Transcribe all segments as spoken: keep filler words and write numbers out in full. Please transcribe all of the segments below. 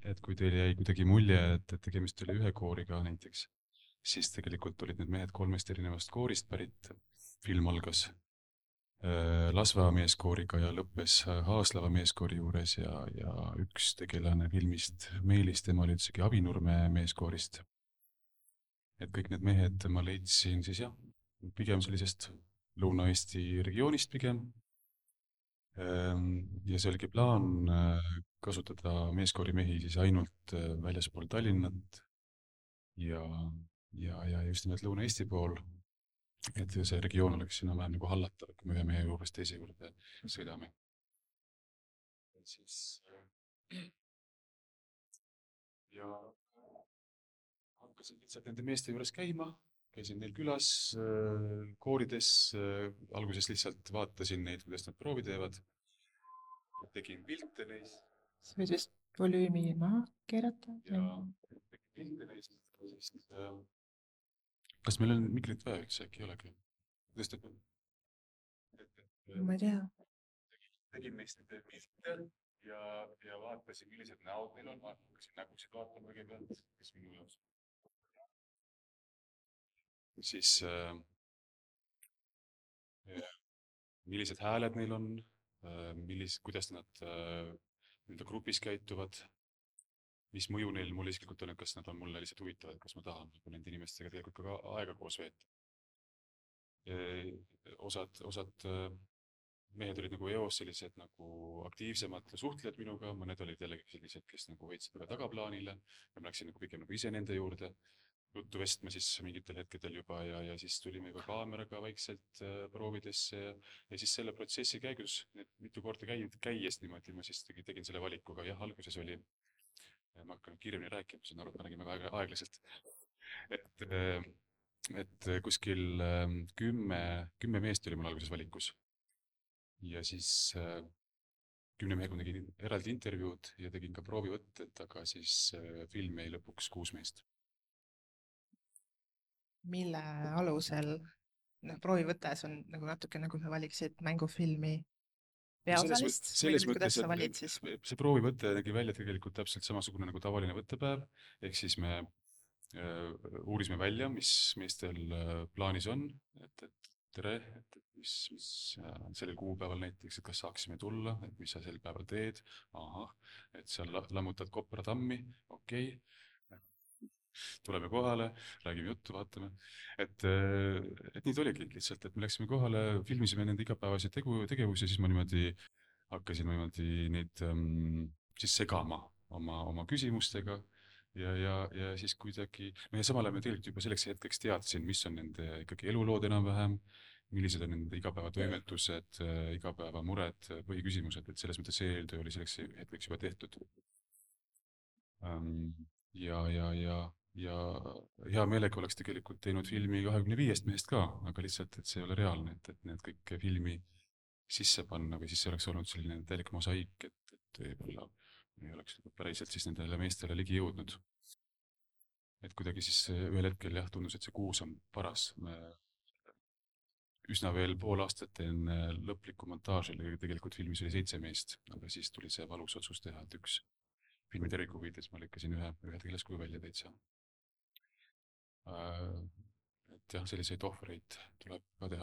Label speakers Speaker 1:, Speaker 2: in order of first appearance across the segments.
Speaker 1: et kui teil jäi kuidagi mulje, et, et tegemist oli ühe kooriga näiteks, siis tegelikult olid need mehed kolmest erinevast koorist pärit. Film algas äh, Lasva meeskooriga ja lõppes äh, Haaslava meeskoori juures ja, ja üks tegelane filmist, Meelis, tema oli üldsegi Avinurme meeskoorist. Et kõik need mehed ma leidsin siis jah, pigem sellisest Lõuna-Eesti regioonist pigem. Ja see oligi plaan äh, kasutada meeskoori mehi siis ainult äh, väljaspool Tallinnat ja, ja, ja just nimelt Lõuna-Eesti pool, et see regioon oleks enam-vähem nagu hallatav, kui me ühe mehe juurest teise juurde sõidame. Et siis äh, ja hakkasin lihtsalt nende meeste juures käima, käisin neil külas, äh, koorides, äh, alguses lihtsalt vaatasin neid, kuidas nad proovi teevad, tegin pilte neist
Speaker 2: sa võid vist volüümi maha keerata.
Speaker 1: ja tegin pilte neist, siis äh, kas meil on mikrit vaja üldse, äkki ei olegi? Kuidas ta et, et,
Speaker 2: ma ei tea.
Speaker 1: tegin, tegin neist nende pilte ja, ja vaatasin, millised näod neil on, hakkasin nägusid vaatama kõigepealt, kes minu jaoks. Siis äh, millised hääled neil on, äh, millis, kuidas nad äh, nii-öelda grupis käituvad, mis mõju neil mulle isiklikult on, et kas nad on mulle lihtsalt huvitavad, kas ma tahan nagu nende inimestega tegelikult ka aega koos veeta. Osad, osad mehed olid nagu eos sellised nagu aktiivsemad suhtlejad minuga, mõned olid jällegi sellised, kes nagu võitsid väga tagaplaanile ja ma läksin nagu pigem nagu ise nende juurde juttu vestma siis mingitel hetkedel juba ja, ja siis tulime juba kaameraga vaikselt äh, proovidesse ja, ja siis selle protsessi käigus, need mitu korda käi, käies niimoodi, ma siis tegin, tegin selle valikuga, jah, alguses oli, ma hakkan kiiremini rääkima, saan aru, et ma räägin väga aeglaselt, et, et kuskil kümme, kümme meest oli mul alguses valikus ja siis äh, kümne mehega ma tegin eraldi intervjuud ja tegin ka proovivõtted, aga siis äh, film jäi lõpuks kuus meest.
Speaker 2: Mille alusel, noh, proovivõttes on nagu natuke nagu sa valiksid mängufilmi peaosalist või
Speaker 1: selles
Speaker 2: kuidas
Speaker 1: mõttes,
Speaker 2: sa valid siis?
Speaker 1: et see proovivõte nägi välja tegelikult täpselt samasugune nagu tavaline võttepäev, ehk siis me äh, uurisime välja, mis meestel äh, plaanis on, et, et tere, et, et mis, mis äh, sellel kuupäeval näiteks, et kas saaksime tulla, et mis sa sel päeval teed, ahah, et seal lammutad Kopra tammi, okei okay. Tuleme kohale, räägime juttu, vaatame. Et, et nii oligi lihtsalt, et me läksime kohale, filmisime nende igapäevaseid tegu, tegevusi, siis ma niimoodi hakkasin niimoodi neid um, siis segama oma, oma küsimustega ja, ja, ja siis kuidagi, no ja samal ajal me tegelikult juba selleks hetkeks teadsin, mis on nende ikkagi elulood enam-vähem, millised on nende igapäevatoimetused, igapäevamured, põhiküsimused, et selles mõttes see eeltöö oli selleks hetkeks juba tehtud. Um, ja, ja, ja ja hea meelega oleks tegelikult teinud filmi kahekümne viiest mehest ka, aga lihtsalt, et see ei ole reaalne, et, et need kõik filmi sisse panna või siis see oleks olnud selline täielik mosaik, et, et võib-olla ei oleks päriselt siis nendele meestele ligi jõudnud. Et kuidagi siis ühel hetkel jah, tundus, et see kuus on paras. Üsna veel pool aastat enne lõplikku montaaži oli tegelikult filmis oli seitse meest, aga siis tuli see valus otsus teha, et üks filmi terviku huvides ma lõikasin ühe, ühe tegeleskuju välja täitsa. Et jah, selliseid ohvreid tuleb ka teha.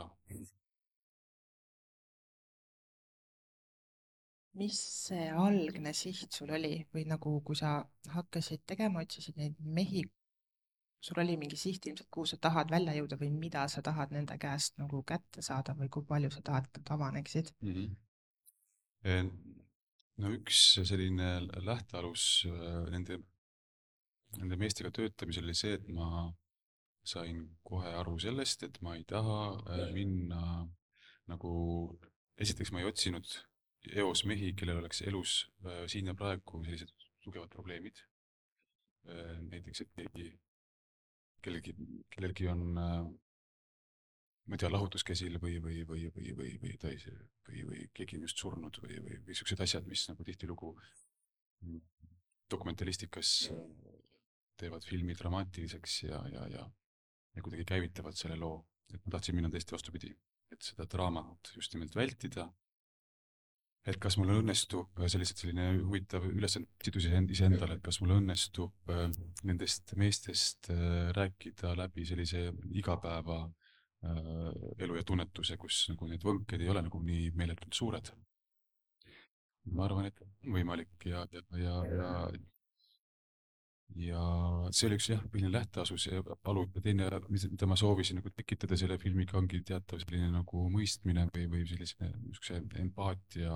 Speaker 2: Mis see algne siht sul oli või nagu kui sa hakkasid tegema, otsisid neid mehi, sul oli mingi siht ilmselt, kuhu sa tahad välja jõuda või mida sa tahad nende käest nagu kätte saada või kui palju sa tahad, et nad avaneksid?
Speaker 1: Mm-hmm. No üks selline lähtealus nende, nende meestega töötamisel oli see, et ma sain kohe aru sellest, et ma ei taha minna nagu, esiteks ma ei otsinud eos mehi, kellel oleks elus siin ja praegu sellised tugevad probleemid. Näiteks, et keegi, kellelgi, kellelgi on, ma ei tea, lahutuskäsil või, või, või, või, või, või, või, või, või keegi on just surnud või, või, või sellised asjad, mis nagu tihtilugu dokumentalistikas teevad filmi dramaatiliseks ja, ja, ja ja kuidagi käivitavad selle loo, et ma tahtsin minna tõesti vastupidi, et seda draamat just nimelt vältida, et kas mul õnnestub äh, sellised, selline huvitav ülesanne sidus iseendale, et kas mul õnnestub äh, nendest meestest äh, rääkida läbi sellise igapäeva äh, elu ja tunnetuse, kus nagu need võnked ei ole nagu nii meeletult suured. ma arvan, et võimalik ja, ja, ja, ja ja see oli üks jah, põhiline lähteasus ja palu, ja teine, mis- mida ma soovisin nagu tekitada selle filmiga, ongi teatav selline nagu mõistmine või, või sellise niisuguse empaatia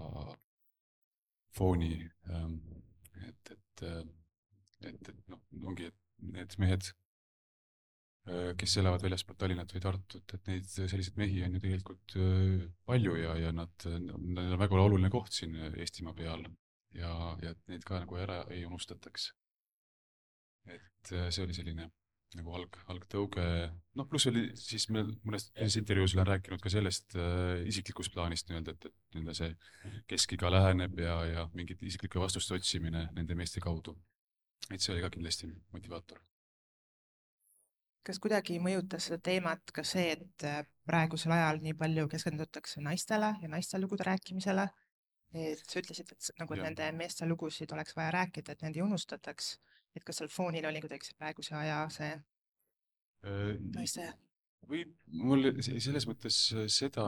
Speaker 1: fooni. ähm, et, et, äh, et, et noh, ongi, et need mehed, äh, kes elavad väljaspool Tallinnat või Tartut, et neid selliseid mehi on ju tegelikult äh, palju ja, ja nad, neil on väga oluline koht siin Eestimaa peal ja, ja et neid ka nagu ära ei unustataks. et äh, see oli selline nagu alg, algtõuge, noh, pluss oli siis me mõnes teises intervjuus olen rääkinud ka sellest äh, isiklikust plaanist nii-öelda, et, et nii-öelda see keskiga läheneb ja, ja mingite isiklike vastuste otsimine nende meeste kaudu. et see oli ka kindlasti motivaator.
Speaker 2: kas kuidagi mõjutas seda teemat ka see, et äh, praegusel ajal nii palju keskendutakse naistele ja naiste lugude rääkimisele? Et sa ütlesid, et s- nagu, et
Speaker 1: ja
Speaker 2: nende meeste lugusid oleks vaja rääkida, et neid ei unustataks. Et kas seal foonil oli kuidagi see praeguse aja see
Speaker 1: äh,
Speaker 2: naiste?
Speaker 1: või mul se- selles mõttes seda,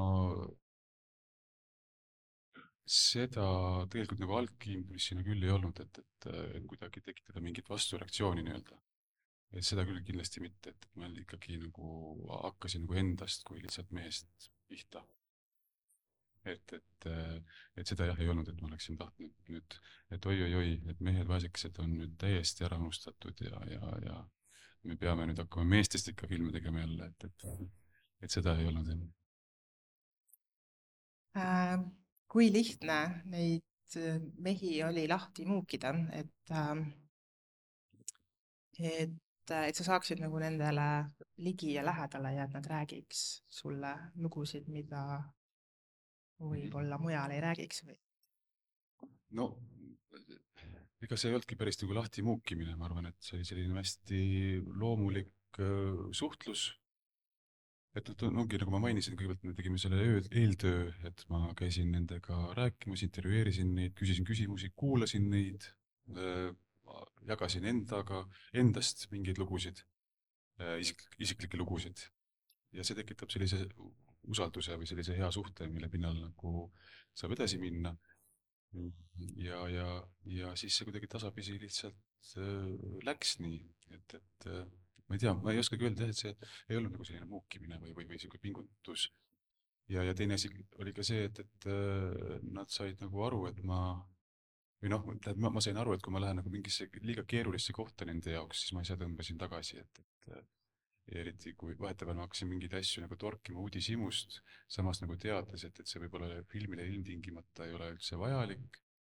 Speaker 1: seda tegelikult nagu algimpulssina küll ei olnud, et, et äh, kuidagi tekitada mingit vastureaktsiooni nii-öelda. et seda küll kindlasti mitte, et ma ikkagi nagu hakkasin nagu endast kui lihtsalt mehest pihta. et, et, äh, et seda jah ei olnud, et ma oleksin tahtnud nüüd, et oi-oi-oi, et mehed vaesekesed on nüüd täiesti ära unustatud ja, ja, ja me peame nüüd hakkama meestest ikka filme tegema jälle, et, et, et seda ei olnud enne.
Speaker 2: Äh, kui lihtne neid äh, mehi oli lahti muukida, et ähm, et, äh, et sa saaksid nagu nendele ligi ja lähedale ja et nad räägiks sulle lugusid, mida võib-olla mujal ei räägiks või?
Speaker 1: no ega see ei olnudki päris nagu lahti muukimine, ma arvan, et see oli selline hästi loomulik äh, suhtlus. et nad ongi, nagu ma mainisin, kõigepealt me tegime selle öö, eeltöö, et ma käisin nendega rääkimas, intervjueerisin neid, küsisin küsimusi, kuulasin neid, jagasin endaga, endast mingeid lugusid, isik, isiklikke lugusid. ja see tekitab sellise usalduse või sellise hea suhte, mille pinnal nagu saab edasi minna. ja, ja, ja siis see kuidagi tasapisi lihtsalt äh, läks nii, et, et äh, ma ei tea, ma ei oskagi öelda jah, et see ei olnud nagu selline muukimine või, või, või niisugune pingutus. ja, ja teine asi oli ka see, et, et äh, nad said nagu aru, et ma või noh, tähendab, ma, ma sain aru, et kui ma lähen nagu mingisse liiga keerulisse kohta nende jaoks, siis ma ise tõmbasin tagasi, et, et äh, ja eriti kui vahetevahel ma hakkasin mingeid asju nagu torkima uudishimust, samas nagu teades, et, et see võib-olla filmile ilmtingimata ei ole üldse vajalik.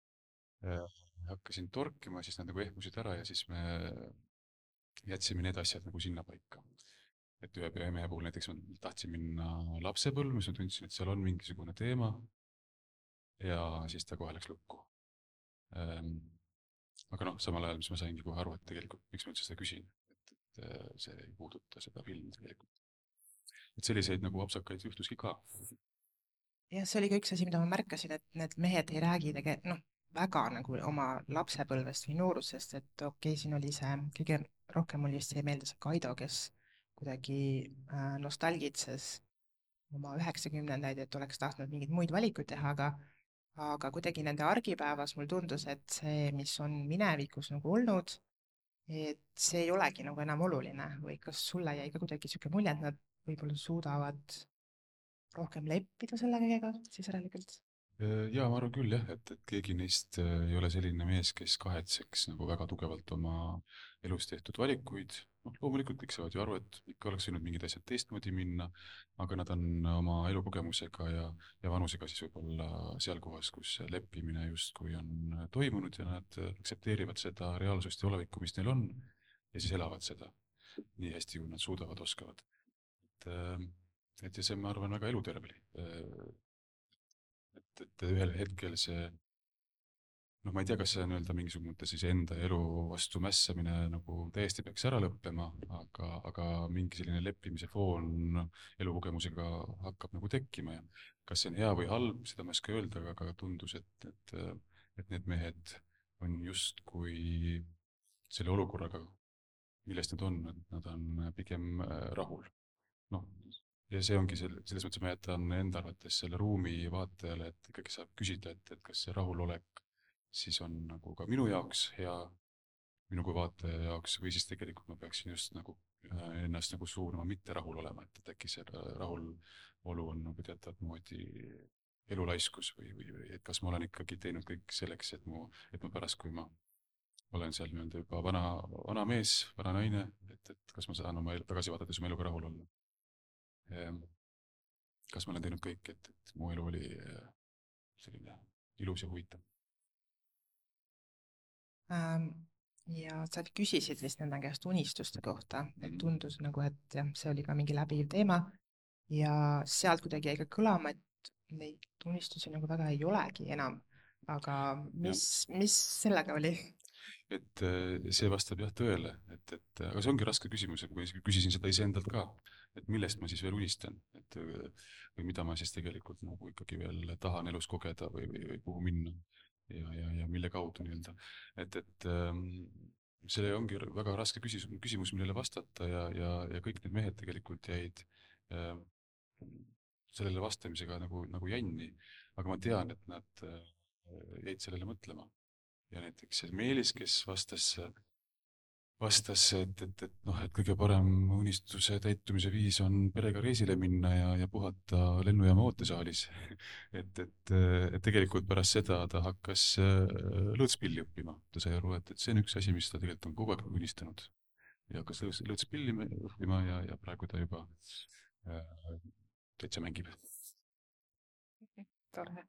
Speaker 1: hakkasin torkima, siis nad nagu ehmusid ära ja siis me jätsime need asjad nagu sinnapaika. et ühe ühe mehe puhul näiteks ma tahtsin minna lapsepõlve, siis ma tundsin, et seal on mingisugune teema ja siis ta kohe läks lukku. Ähm, aga noh, samal ajal, mis ma saingi kohe aru, et tegelikult miks ma üldse seda küsin, et, et äh, see ei puuduta seda filmi tegelikult. et selliseid nagu apsakaid juhtuski ka.
Speaker 2: jah, see oli ka üks asi, mida ma märkasin, et need mehed ei räägi tege-, noh, väga nagu oma lapsepõlvest või noorusest, et okei okay,, siin oli see, kõige rohkem mul vist jäi meelde see Kaido, kes kuidagi äh, nostalgitses oma üheksakümnendaid, et oleks tahtnud mingeid muid valikuid teha, aga aga kuidagi nende argipäevas mul tundus, et see, mis on minevikus nagu olnud, et see ei olegi nagu enam oluline või kas sulle jäi ka kuidagi niisugune mulje, et nad võib-olla suudavad rohkem leppida selle kõigega siis järelikult?
Speaker 1: Jaa, ma arvan küll jah, et, et keegi neist äh, ei ole selline mees, kes kahetseks nagu väga tugevalt oma elus tehtud valikuid. noh, loomulikult kõik saavad ju aru, et ikka oleks võinud mingid asjad teistmoodi minna, aga nad on oma elukogemusega ja, ja vanusega siis võib-olla seal kohas, kus see leppimine justkui on toimunud ja nad aktsepteerivad seda reaalsust ja olevikku, mis neil on, ja siis elavad seda nii hästi, kui nad suudavad, oskavad. et, äh, et ja see on, ma arvan, väga eluterve. et, et ühel hetkel see noh, ma ei tea, kas see nii-öelda mingisugune mõte siis enda elu vastu mässamine nagu täiesti peaks ära lõppema, aga, aga mingi selline leppimise foon elukogemusega hakkab nagu tekkima ja kas see on hea või halb, seda ma ei oska öelda, aga, aga tundus, et, et, et need mehed on justkui selle olukorraga, milles nad on, et nad on pigem rahul. Noh, ja see ongi sel-, selles mõttes ma jätan enda arvates selle ruumi vaatajale, et ikkagi saab küsida, et, et kas see rahulolek siis on nagu ka minu jaoks hea, minu kui vaataja jaoks, või siis tegelikult ma peaksin just nagu ennast nagu suunama mitte rahul olema, et, et äkki see rahulolu on nagu teatavat moodi elulaiskus või, või, või et kas ma olen ikkagi teinud kõik selleks, et mu, et ma pärast, kui ma olen seal nii-öelda juba vana, vana mees, vana naine, et, et kas ma saan oma elu, tagasi vaadates oma eluga rahul olla. Kas ma olen teinud kõik, et, et mu elu oli selline ilus ja huvitav.
Speaker 2: Ja sa küsisid vist nende käest unistuste kohta, et tundus nagu, et jah, see oli ka mingi läbiv teema ja sealt kuidagi jäi ka kõlama, et neid unistusi nagu väga ei olegi enam, aga mis, mis sellega oli?
Speaker 1: Et see vastab jah tõele, et, et aga see ongi raske küsimus, kui ma küsisin seda iseendalt ka, et millest ma siis veel unistan, et või mida ma siis tegelikult nagu ikkagi veel tahan elus kogeda või, või, või kuhu minna ja, ja, ja mille kaudu nii-öelda. Et, et see ongi väga raske küsimus, küsimus millele vastata ja, ja, ja kõik need mehed tegelikult jäid sellele vastamisega nagu, nagu jänni, aga ma tean, et nad jäid sellele mõtlema. Ja näiteks Meelis, kes vastas, vastas, et, et, et, noh, et kõige parem unistuse täitumise viis on perega reisile minna ja, ja puhata lennujaama ootesaalis. et, et, et tegelikult pärast seda ta hakkas lõõtspilli õppima. Ta sai aru, et, et see on üks asi, mis ta tegelikult on kogu aeg unistanud. Ja hakkas lõõtspilli õppima ja, ja praegu ta juba äh, täitsa mängib.
Speaker 2: Tore.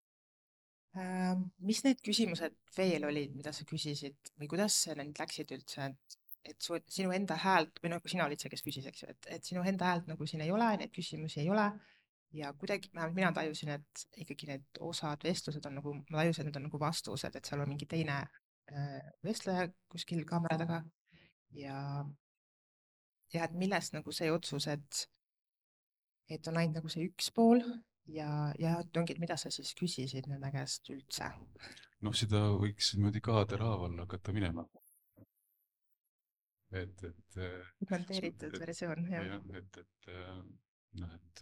Speaker 2: Mis need küsimused veel olid, mida sa küsisid või kuidas need läksid üldse, et, et su, sinu enda häält, või nagu sina olid see, kes küsis, eks ju, et, et sinu enda häält nagu siin ei ole, neid küsimusi ei ole ja kuidagi, mina tajusin, et ikkagi need osad vestlused on nagu, ma tajusin, et need on nagu vastused, et seal on mingi teine vestleja kuskil kaamera taga ja, ja et millest nagu see otsus, et, et on ainult nagu see üks pool ja, ja ongi, et mida sa siis küsisid nende käest üldse?
Speaker 1: Noh, seda võiks niimoodi kaaderhaaval hakata minema. Et, et
Speaker 2: kommenteeritud et, versioon, jah.
Speaker 1: jah. Et, et, noh, et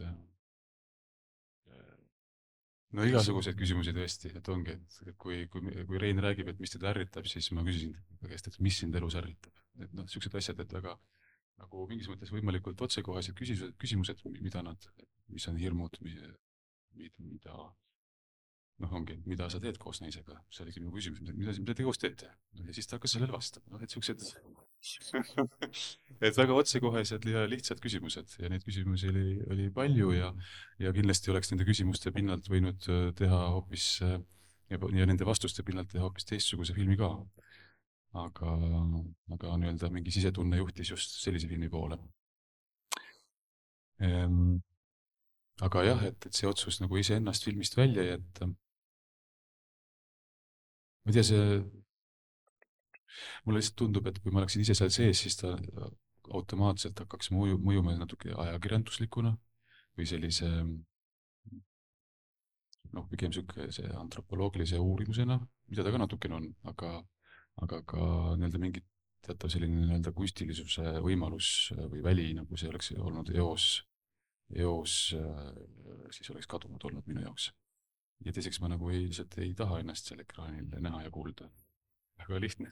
Speaker 1: no igasugused küsimusi tõesti, et ongi, et kui, kui, kui Rein räägib, et mis teda ärritab, siis ma küsin ta käest, et mis sind elus ärritab. Et noh, sellised asjad, et väga nagu mingis mõttes võimalikult otsekohased küsimused, küsimused, mida nad, mis on hirmud, mida, mida noh, ongi, mida sa teed koos naisega, see oligi minu küsimus, mida, mida te koos teete? Ja siis ta hakkas sellele vastama, noh, et sellised et väga otsekohesed ja lihtsad küsimused ja neid küsimusi oli, oli palju ja, ja kindlasti oleks nende küsimuste pinnalt võinud teha hoopis ja, ja nende vastuste pinnalt teha hoopis teistsuguse filmi ka. Aga, aga nii-öelda mingi sisetunne juhtis just sellise filmi poole. Ehm, aga jah, et, et see otsus nagu ise ennast filmist välja jätta. Ma tea, see mulle lihtsalt tundub, et kui ma oleksin ise seal sees, siis ta automaatselt hakkaks mõju, mõjuma natuke ajakirjanduslikuna või sellise noh, pigem see antropoloogilise uurimusena, mida ta ka natukene on, aga, aga ka nii-öelda mingi teatav selline nii-öelda kunstilisuse võimalus või väli, nagu see oleks olnud eos, eos siis oleks kadunud olnud minu jaoks. Ja teiseks ma nagu ei, lihtsalt ei taha ennast seal ekraanil näha ja kuulda. Väga lihtne.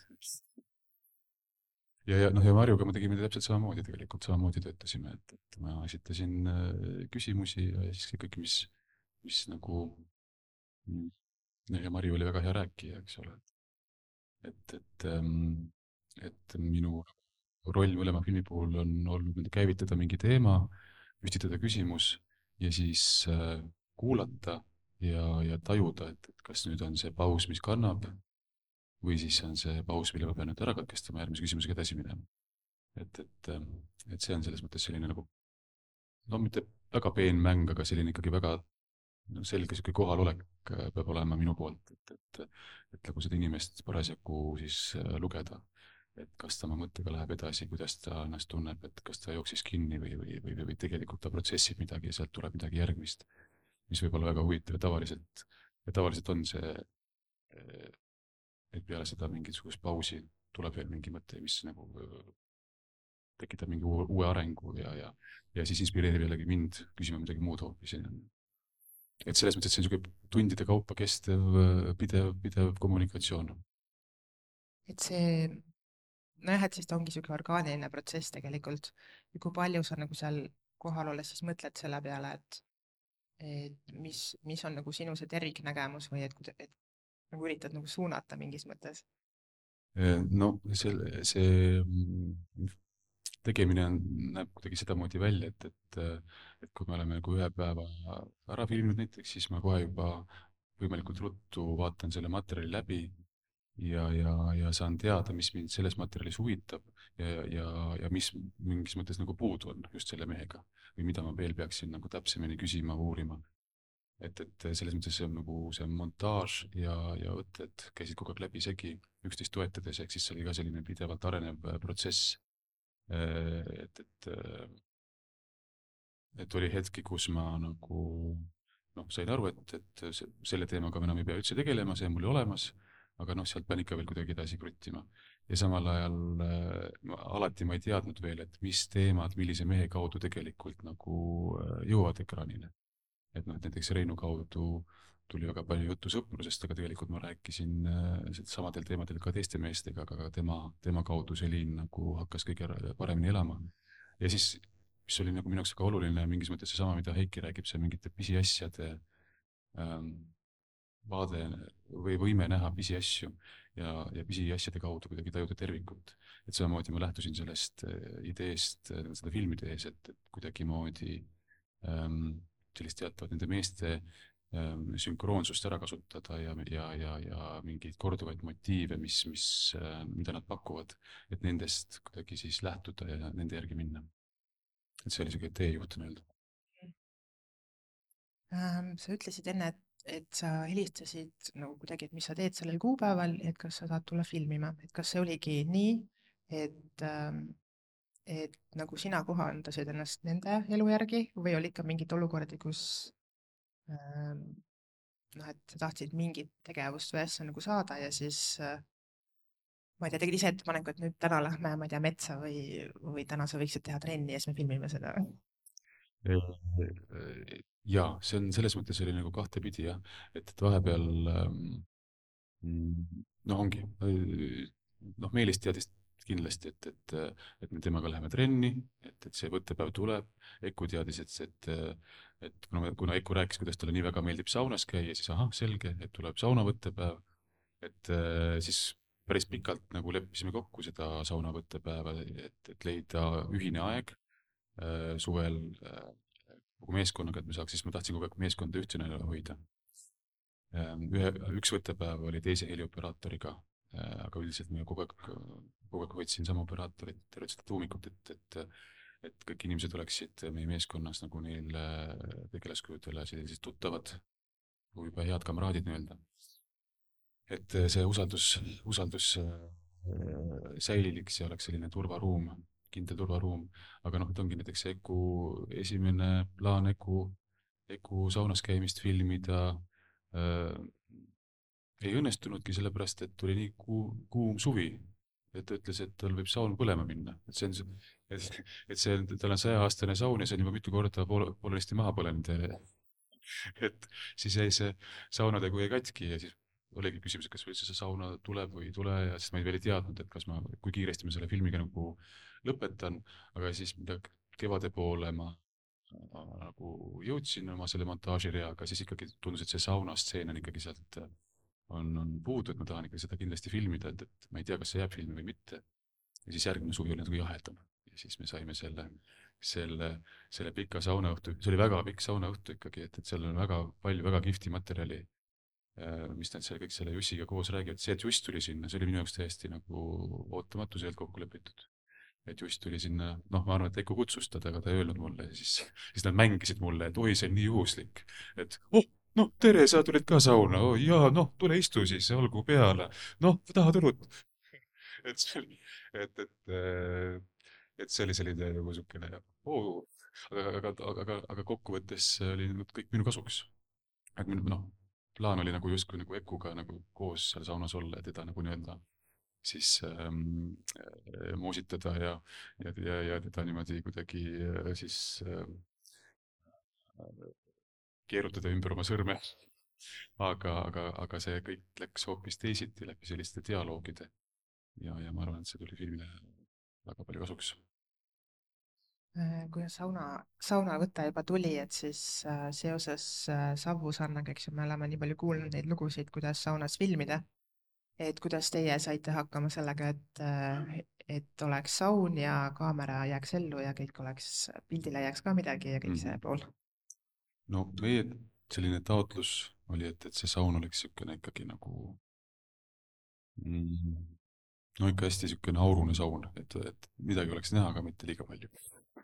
Speaker 1: Ja, ja, noh, ja Marjuga me tegime täpselt samamoodi, tegelikult samamoodi töötasime, et, et ma esitasin küsimusi ja siis kõik, mis, mis nagu ja Marju oli väga hea rääkija, eks ole. Et, et, et minu roll mõlema filmi puhul on olnud käivitada mingi teema, püstitada küsimus ja siis kuulata ja, ja tajuda, et, et kas nüüd on see paus, mis kannab, või siis on see paus, mille ma pean nüüd ära katkestama järgmise küsimusega edasi minema. Et, et, et see on selles mõttes selline nagu, no mitte väga peen mäng, aga selline ikkagi väga no selge niisugune kohalolek äh, peab olema minu poolt, et, et et nagu seda inimest parasjagu siis äh, lugeda, et kas ta oma mõttega läheb edasi, kuidas ta ennast tunneb, et kas ta jooksis kinni või, või, või, või tegelikult ta protsessib midagi ja sealt tuleb midagi järgmist, mis võib olla väga huvitav ja tavaliselt, ja tavaliselt on see, äh, et peale seda mingisugust pausi tuleb veel mingi mõte, mis nagu äh, tekitab mingi uue, uue arengu ja, ja, ja siis inspireerib jällegi mind küsima midagi muud hoopis. Et selles mõttes, et see on niisugune tundide kaupa kestev, pidev, pidev kommunikatsioon.
Speaker 2: et see, nojah, et siis ta ongi niisugune orgaaniline protsess tegelikult. Ja kui palju sa nagu seal kohal olles siis mõtled selle peale, et, et mis, mis on nagu sinu see terviknägemus või et, kuida- et nagu üritad nagu suunata mingis mõttes?
Speaker 1: No see, see mm, tegemine on, näeb kuidagi sedamoodi välja, et, et, et kui me oleme nagu ühe päeva ära filminud näiteks, siis ma kohe juba võimalikult ruttu vaatan selle materjali läbi ja, ja, ja saan teada, mis mind selles materjalis huvitab ja, ja, ja mis mingis mõttes nagu puudu on just selle mehega või mida ma veel peaksin nagu täpsemini küsima, uurima. Et, et selles mõttes see on nagu see montaaž ja, ja võtted käisid kogu aeg läbi segi üksteist toetades, ehk siis see oli ka selline pidevalt arenev protsess. Et, et, et oli hetki, kus ma nagu noh, sain aru, et, et selle teemaga enam ei pea üldse tegelema, see on mul olemas, aga noh, sealt pean ikka veel kuidagi edasi kruttima. Ja samal ajal ma, alati ma ei teadnud veel, et mis teemad, millise mehe kaudu tegelikult nagu jõuavad ekraanile. Et noh, et näiteks Reinu kaudu tuli väga palju juttu sõprusest, aga tegelikult ma rääkisin samadel teemadel ka teiste meestega, aga tema, tema kaudu Selin nagu hakkas kõige paremini elama. Ja siis, mis oli nagu minu jaoks väga oluline, mingis mõttes seesama, mida Heiki räägib, see mingite pisiasjade ähm, vaade või võime näha pisiasju ja, ja pisiasjade kaudu kuidagi tajuda tervikut. Et samamoodi ma lähtusin sellest ideest, seda filmi tees, et, et kuidagi moodi ähm, sellist teatavat nende meeste ähm, sünkroonsust ära kasutada ja, ja, ja, ja mingeid korduvaid motiive, mis, mis, äh, mida nad pakuvad, et nendest kuidagi siis lähtuda ja nende järgi minna. Et see oli selline teejuht nii-öelda.
Speaker 2: Ähm, sa ütlesid enne, et, et sa helistasid nagu kuidagi, et mis sa teed sellel kuupäeval, et kas sa saad tulla filmima, et kas see oligi nii, et ähm, et nagu sina kohandasid ennast nende elu järgi või oli ikka mingid olukordi, kus ähm, noh, et sa tahtsid mingit tegevust või asja nagu saada ja siis äh, ma ei tea, tegid ise ettepaneku, et nüüd täna lähme, ma ei tea, metsa või, või täna sa võiksid teha trenni ja siis me filmime seda.
Speaker 1: Jaa, see on selles mõttes oli nagu kahtepidi jah, et, et vahepeal noh, ongi noh, Meelis teadis kindlasti, et, et, et me temaga läheme trenni, et, et see võttepäev tuleb. Eku teadis, et, et, et kuna, kuna Eku rääkis, kuidas talle nii väga meeldib saunas käia, siis ahah, selge, et tuleb saunavõttepäev. Et siis päris pikalt nagu leppisime kokku seda saunavõttepäeva, et, et leida ühine aeg suvel kogu meeskonnaga, et me saaks, siis ma tahtsin kogu aeg meeskonda ühtsena hoida. Ühe, üks võttepäev oli teise helioperaatoriga, aga üldiselt me kogu aeg, kogu aeg hoidsin sama operaatorit, tervet seda tuumikut, et, et, et kõik inimesed oleksid meie meeskonnas nagu neil tegelaskujudele sellised tuttavad, kui juba head kamraadid nii-öelda. Et see usaldus, usaldus säiliks ja oleks selline turvaruum, kindel turvaruum, aga noh, et ongi näiteks Eku esimene plaan Eku, Eku saunas käimist filmida äh, ei õnnestunudki sellepärast, et tuli nii kuum, kuum suvi, et ta ütles, et tal võib saun põlema minna, et see on, et, et see, tal on saja-aastane saun ja see on juba mitu korda pool, poolesti maha põlenud. Et siis jäi see saunategu jäi katki ja siis oligi küsimus, et kas üldse see sauna tuleb või ei tule ja siis ma ei veel ei teadnud, et kas ma, kui kiiresti ma selle filmiga nagu lõpetan, aga siis mida kevade poole ma nagu jõudsin oma selle montaažireaga, siis ikkagi tundus, et see saunastseen on ikkagi sealt on, on puudu, et ma tahan ikka seda kindlasti filmida, et, et ma ei tea, kas see jääb filmi või mitte. Ja siis järgmine suvi oli nagu jahedam. Ja siis me saime selle, selle, selle pika saunaõhtu, see oli väga pikk saunaõhtu ikkagi, et, et seal on väga palju, väga kihvti materjali, mis nad seal kõik selle Jussiga koos räägivad. See, et Juss tuli sinna, see oli minu jaoks täiesti nagu ootamatu sealt kokku lepitud. Et Juss tuli sinna, noh, ma arvan, et Eku kutsus teda, aga ta ei öelnud mulle. Siis, siis nad mängisid mulle, et oi, see on nii juhuslik. Et oh, noh, tere, sa tulid ka sauna, oh, jaa, noh, tule istu siis, olgu peale, noh, tahad õlut? et see oli, et, et, äh, et see oli selline nagu siukene, oo, aga, aga, aga, aga kokkuvõttes oli nüüd kõik minu kasuks. et minu, noh, plaan oli nagu justkui nagu Ekuga nagu koos seal saunas olla ja teda nagu nii-öelda siis ähm, äh, moositada ja, ja, ja, ja teda niimoodi kuidagi äh, siis äh, keerutada ümber oma sõrme. aga, aga, aga see kõik läks hoopis teisiti läbi selliste dialoogide ja, ja ma arvan, et see tuli filmile väga palju kasuks.
Speaker 2: Äh, kui sauna, saunavõte juba tuli, et siis äh, seoses äh, Savusaarnaga, eks ju, me oleme nii palju kuulnud neid lugusid, kuidas saunas filmida. Et kuidas teie saite hakkama sellega, et, äh, et oleks saun ja kaamera jääks ellu ja kõik oleks, pildile jääks ka midagi ja kõik see
Speaker 1: Mhm.
Speaker 2: pool.
Speaker 1: no meie selline taotlus oli, et, et see saun oleks niisugune ikkagi nagu mm, no ikka hästi niisugune aurune saun, et, et midagi oleks näha, aga mitte liiga palju.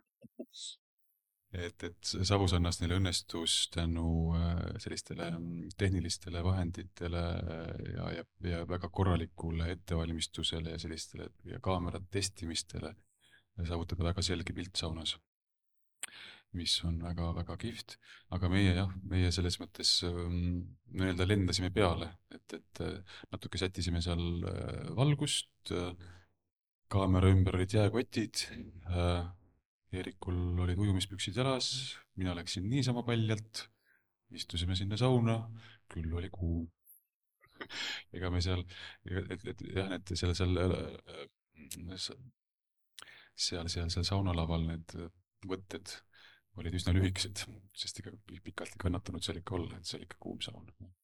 Speaker 1: et, et Savusannast neil õnnestus tänu äh, sellistele mm, tehnilistele vahenditele äh, ja, ja, ja väga korralikule ettevalmistusele ja sellistele ja kaamera testimistele saavutada väga selge pilt saunas, mis on väga-väga kihvt. aga meie jah, meie selles mõttes ähm, nii-öelda lendasime peale, et, et äh, natuke sättisime seal äh, valgust, äh, kaamera ümber olid jääkotid äh,, Eerikul olid ujumispüksid jalas, mina läksin niisama paljalt, istusime sinna sauna, küll oli kuum. ega me seal, et, et jah, need seal, seal, äh, seal, seal, seal saunalaval need võtted olid üsna lühikesed, sest ega pikalt ei kannatanud seal ikka olla, et see oli ikka kuum saun.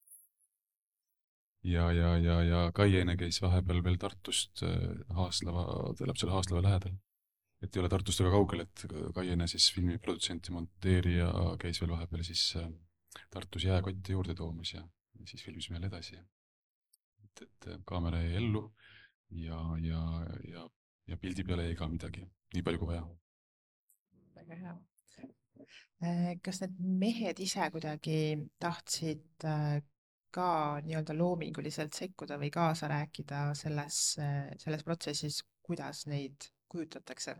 Speaker 1: ja, ja, ja, ja Kaiene käis vahepeal veel Tartust äh, Haaslava, ta elab seal Haaslava lähedal. et ei ole Tartust väga kaugel, et Kaiene siis filmiprodutsent ja monteerija käis veel vahepeal siis äh, Tartus jääkotte juurde toomas ja, ja siis filmisime jälle edasi. et, et äh, kaamera jäi ellu ja, ja, ja, ja pildi peale jäi ka midagi, nii palju kui vaja.
Speaker 2: väga hea. Äh, kas need mehed ise kuidagi tahtsid äh, ka nii-öelda loominguliselt sekkuda või kaasa rääkida selles, selles protsessis, kuidas neid kujutatakse?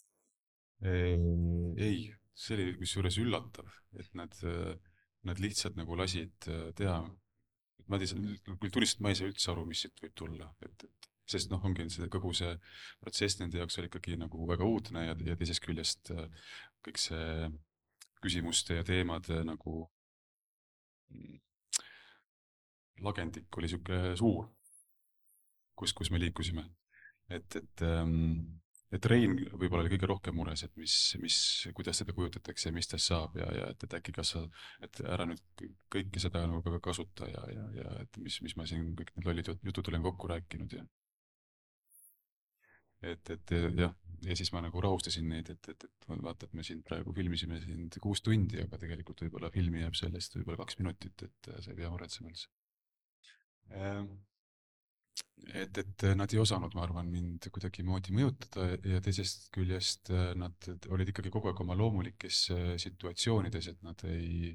Speaker 1: ei, see oli kusjuures üllatav, et nad, nad lihtsalt nagu lasid teha. ma ei tea, küll tunnistan, et ma ei saa üldse aru, mis siit võib tulla, et, et sest noh, ongi see kogu see protsess nende jaoks oli ikkagi nagu väga uudne ja, ja teisest küljest kõik see küsimuste ja teemade nagu lagendik oli niisugune suur, kus, kus me liikusime. et, et ähm, et Rein võib-olla oli kõige rohkem mures, et mis, mis, kuidas seda kujutatakse ja mis tast saab ja, ja et, et äkki kas sa, et ära nüüd kõike seda nagu ka kasuta ja, ja, ja et mis, mis ma siin kõik need lollid jutud olen kokku rääkinud ja et, et jah, ja siis ma nagu rahustasin neid, et, et, et vaata, et me siin praegu filmisime siin kuus tundi, aga tegelikult võib-olla filmi jääb sellest võib-olla kaks minutit, et sa ei pea muretsema üldse. et, et nad ei osanud, ma arvan, mind kuidagimoodi mõjutada ja teisest küljest nad olid ikkagi kogu aeg oma loomulikes situatsioonides, et nad ei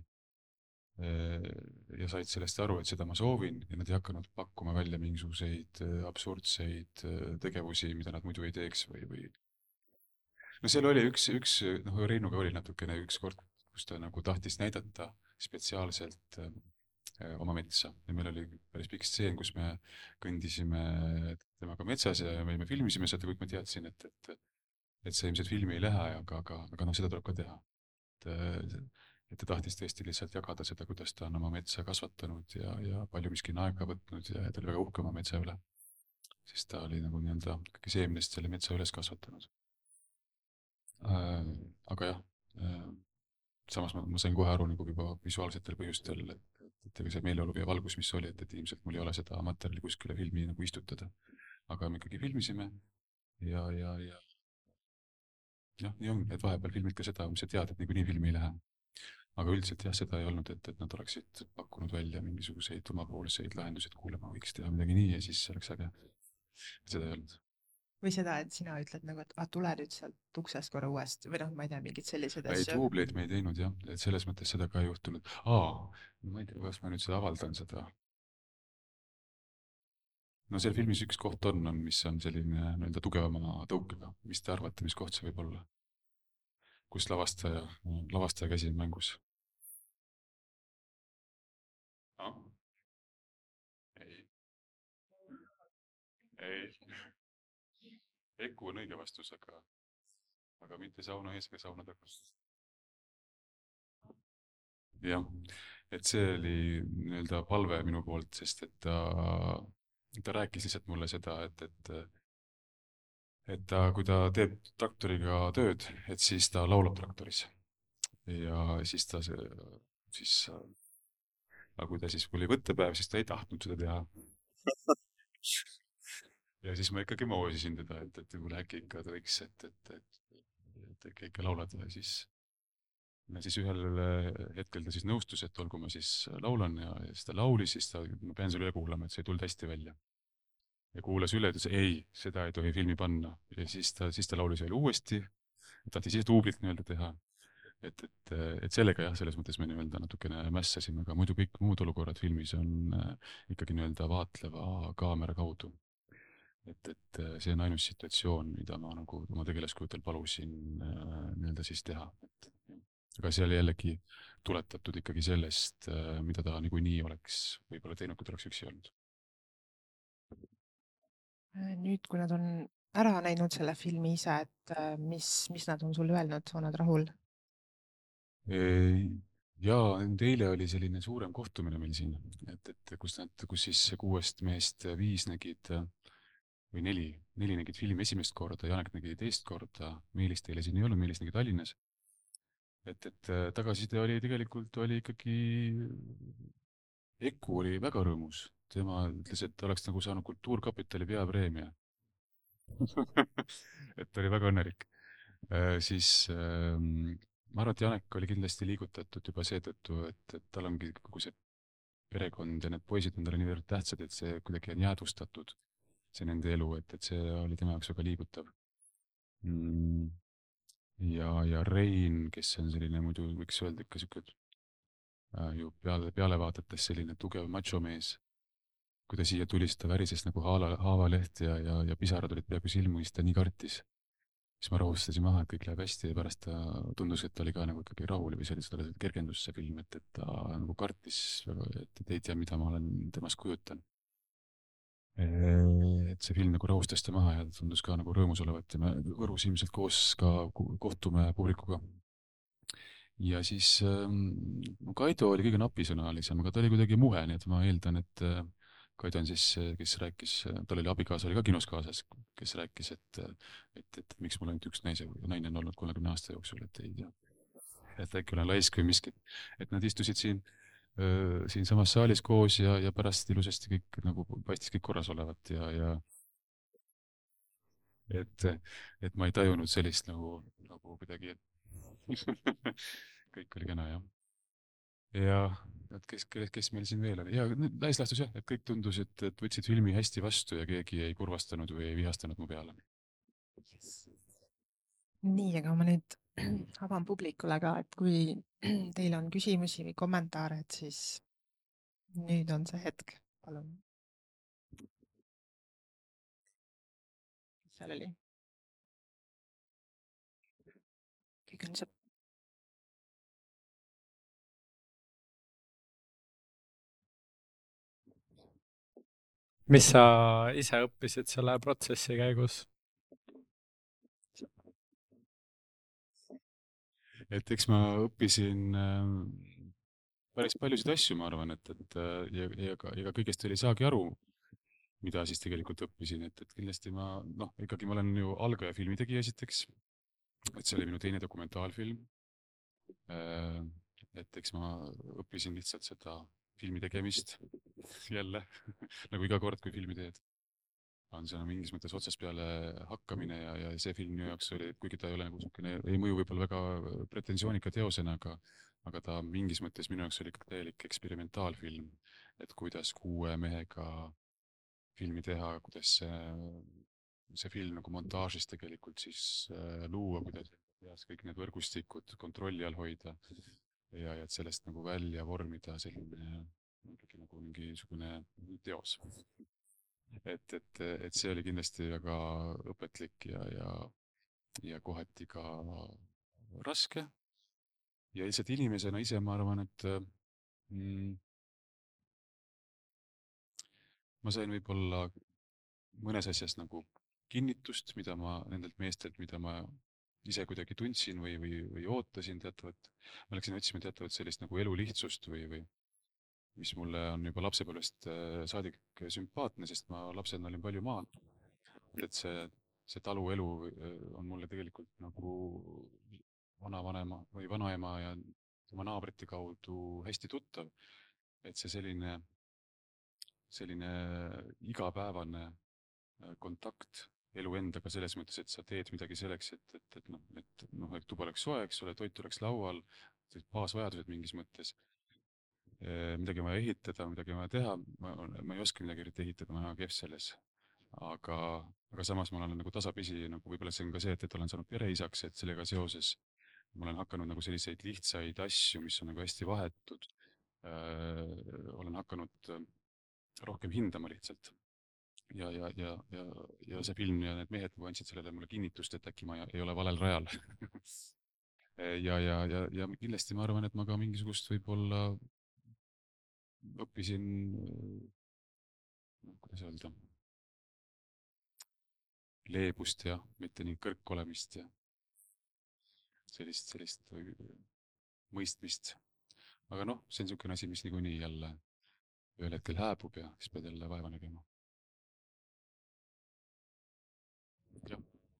Speaker 1: ja said sellest aru, et seda ma soovin ja nad ei hakanud pakkuma välja mingisuguseid absurdseid tegevusi, mida nad muidu ei teeks või, või no seal oli üks, üks, noh, Reinuga oli natukene üks kord, kus ta nagu tahtis näidata spetsiaalselt äh, oma metsa ja meil oli päris pikk stseen, kus me kõndisime temaga metsas ja me, me filmisime seda, kõik ma teadsin, et, et et see ilmselt filmi ei lähe, aga, aga, aga noh, seda tuleb ka teha. et, et ta tahtis tõesti lihtsalt jagada seda, kuidas ta on oma metsa kasvatanud ja, ja palju miskine aega võtnud ja ta oli väga uhke oma metsa üle. sest ta oli nagu nii-öelda ikkagi seemnest selle metsa üles kasvatanud. Äh, aga jah äh,, samas ma, ma sain kohe aru nagu juba visuaalsetel põhjustel, et, et ega see meeleolu ja valgus, mis oli, et, et ilmselt mul ei ole seda materjali kuskile filmi nagu istutada. aga me ikkagi filmisime ja, ja, ja jah, nii ongi, et vahepeal filmid ka seda, mis sa tead, et niikuinii filmi ei lähe. aga üldiselt jah, seda ei olnud, et, et nad oleksid pakkunud välja mingisuguseid omapoolseid lahendusi, et kuule, ma võiks teha midagi nii ja siis see oleks äge. seda ei olnud.
Speaker 2: või seda, et sina ütled nagu, et ah, tule nüüd sealt uksest korra uuesti või noh, ma ei tea, mingeid selliseid
Speaker 1: ei,
Speaker 2: asju.
Speaker 1: duubleid me ei teinud jah, et selles mõttes seda ka ei juhtunud. Aa, ma ei tea, kas ma nüüd seda avaldan seda. No seal filmis üks koht on, on, mis on selline nii-öelda tugevama tõukega. Mis te arvate, mis koht see võib olla? Kus lavastaja, lavastaja käsi on mängus? No? Ei. Ei. Eku on õige vastus, aga, aga mitte sauna ees ega sauna taga. Jah, et see oli nii-öelda palve minu poolt, sest et ta, ta rääkis lihtsalt mulle seda, et, et et ta, kui ta teeb traktoriga tööd, et siis ta laulab traktoris. Ja siis ta see, siis, aga kui ta siis oli võttepäev, siis ta ei tahtnud seda teha. Ja siis ma ikkagi moosisin teda, et, et kuule äkki ikka ta võiks, et, et, et, et äkki ikka laulad ja siis ja siis ühel hetkel ta siis nõustus, et olgu ma siis laulan ja, ja siis ta laulis, siis ta, ma pean selle üle kuulama, et see ei tulnud hästi välja. Ja kuulas üle, ütles ei, seda ei tohi filmi panna. Ja siis ta, siis ta laulis veel uuesti, tahtis ise duublit nii-öelda teha. Et, et, et sellega jah, selles mõttes me nii-öelda natukene mässasime, aga muidu kõik muud olukorrad filmis on ikkagi nii-öelda vaatleva kaamera kaudu. Et, et see on ainus situatsioon, mida ma nagu oma tegelaskujutel palusin nii-öelda siis teha. Et, aga seal jällegi tuletatud ikkagi sellest, mida ta niikuinii oleks võib-olla teinud, kui ta oleks üksi olnud.
Speaker 2: Nüüd, kui nad on ära näinud selle filmi ise, et mis, mis nad on sulle öelnud, on nad rahul?
Speaker 1: Ja eile oli selline suurem kohtumine meil siin, et, et kus nad, kus siis kuuest meest viis nägid või neli, neli nägid filmi esimest korda, Janek nägi teist korda, Meelist eile siin ei olnud, Meelist nägi Tallinnas. Et, et tagasiside oli tegelikult oli ikkagi, Eku oli väga rõõmus. Tema ütles, et oleks nagu saanud Kultuurkapitali peapreemia. et ta oli väga õnnelik. Siis ma arvan, et Janek oli kindlasti liigutatud juba seetõttu, et, et tal ongi kogu see perekond ja need poisid on talle nii väga tähtsad, et see kuidagi on jäädustatud, see nende elu, et, et see oli tema jaoks väga liigutav. Mm. Ja, ja Rein, kes on selline muidu, võiks öelda ikka siuke ju peale, peale vaadates selline tugev machomees, kui ta siia tuli, siis ta värises nagu haala, haavaleht ja, ja, ja pisarad olid peaaegu silmu, siis ta nii kartis. Siis ma rahustasin maha, et kõik läheb hästi ja pärast ta tundus, et ta oli ka nagu ikkagi rahul või see oli seda kergendus see film, et, et ta nagu kartis, et ei tea, mida ma olen temast kujutan. Et see film nagu rahustas ta maha ja ta tundus ka nagu rõõmus olevat ja me Võrus ilmselt koos ka kohtume publikuga. Ja siis Kaido oli kõige napisõnalisem, aga ta oli kuidagi muhe, nii et ma eeldan, et Kaido on siis, kes rääkis, tal oli abikaasa, oli ka kinos kaasas, kes rääkis, et, et, et miks mul ainult üks naise, naine on olnud kolmekümne aasta jooksul, et ei tea. Et äkki olen laisk või miskit. Et nad istusid siin, siin samas saalis koos ja, ja pärast ilusasti kõik nagu paistis kõik korras olevat ja, ja et, et ma ei tajunud sellist nagu, nagu kuidagi, et kõik oli kena, jah. Ja et kes, kes meil siin veel oli? Ja naislastus jah, et kõik tundus, et, et võtsid filmi hästi vastu ja keegi ei kurvastanud või ei vihastanud mu peale. Nii,
Speaker 2: aga ma nüüd avan publikule ka, et kui teil on küsimusi või kommentaare, et siis nüüd on see hetk, palun. Mis seal oli? Kõik on see.
Speaker 3: Mis sa ise õppisid selle protsessi käigus?
Speaker 1: Et eks ma õppisin päris paljusid asju, ma arvan, et, et ja, ja, ka, ja kõigest ei saagi aru, mida siis tegelikult õppisin, et, et kindlasti ma, noh, ikkagi ma olen ju algaja filmitegija esiteks, et see oli minu teine dokumentaalfilm. Et eks ma õppisin lihtsalt seda filmi tegemist jälle, nagu iga kord, kui filmi teed. On see mingis mõttes otsast peale hakkamine ja, ja see film minu jaoks oli, kuigi ta ei ole nagu niisugune, ei mõju võib-olla väga pretensjoonika teosena, aga, aga ta mingis mõttes minu jaoks oli täielik eksperimentaalfilm, et kuidas kuue mehega filmi teha, kuidas see film nagu montaažis tegelikult siis äh, luua, kuidas peas kõik need võrgustikud kontrolli all hoida ja, ja et sellest nagu välja vormida selline ikkagi nagu mingisugune teos. Et, et, et see oli kindlasti väga õpetlik ja, ja, ja kohati ka raske. Ja lihtsalt inimesena ise ma arvan, et mm, ma sain võib-olla mõnes asjas nagu kinnitust, mida ma nendelt meestelt, mida ma ise kuidagi tundsin või, või, või ootasin teatavat. Ma läksin otsima teatavat sellist nagu elu lihtsust või, või mis mulle on juba lapsepõlvest saadik sümpaatne, sest ma lapsena olin palju maal. Et see, see taluelu on mulle tegelikult nagu vanavanema või vanaema ja tema naabrite kaudu hästi tuttav. Et see selline, selline igapäevane kontakt elu endaga selles mõttes, et sa teed midagi selleks, et, et, et, noh, et, noh, et tuba oleks soe, eks ole, toit oleks laual, baasvajadused mingis mõttes. Midagi on vaja ehitada, midagi on vaja teha, ma, ma ei oska midagi ehitada, ma olen kehv selles. Aga, aga samas ma olen nagu tasapisi, nagu võib-olla see on ka see, et, et olen saanud pereisaks, et sellega seoses ma olen hakanud nagu selliseid lihtsaid asju, mis on nagu hästi vahetud, öö, olen hakanud rohkem hindama lihtsalt. Ja, ja, ja, ja, ja see film ja need mehed andsid sellele mulle kinnitust, et äkki ma ei ole valel rajal. ja, ja, ja, ja kindlasti ma arvan, et ma ka mingisugust võib-olla õppisin, no, kuidas öelda, leebust ja mitte nii kõrgkolemist ja sellist, sellist mõistmist. Aga noh, see on niisugune asi, mis niikuinii jälle ühel hetkel hääbub ja siis pead jälle vaeva nägema. Ja.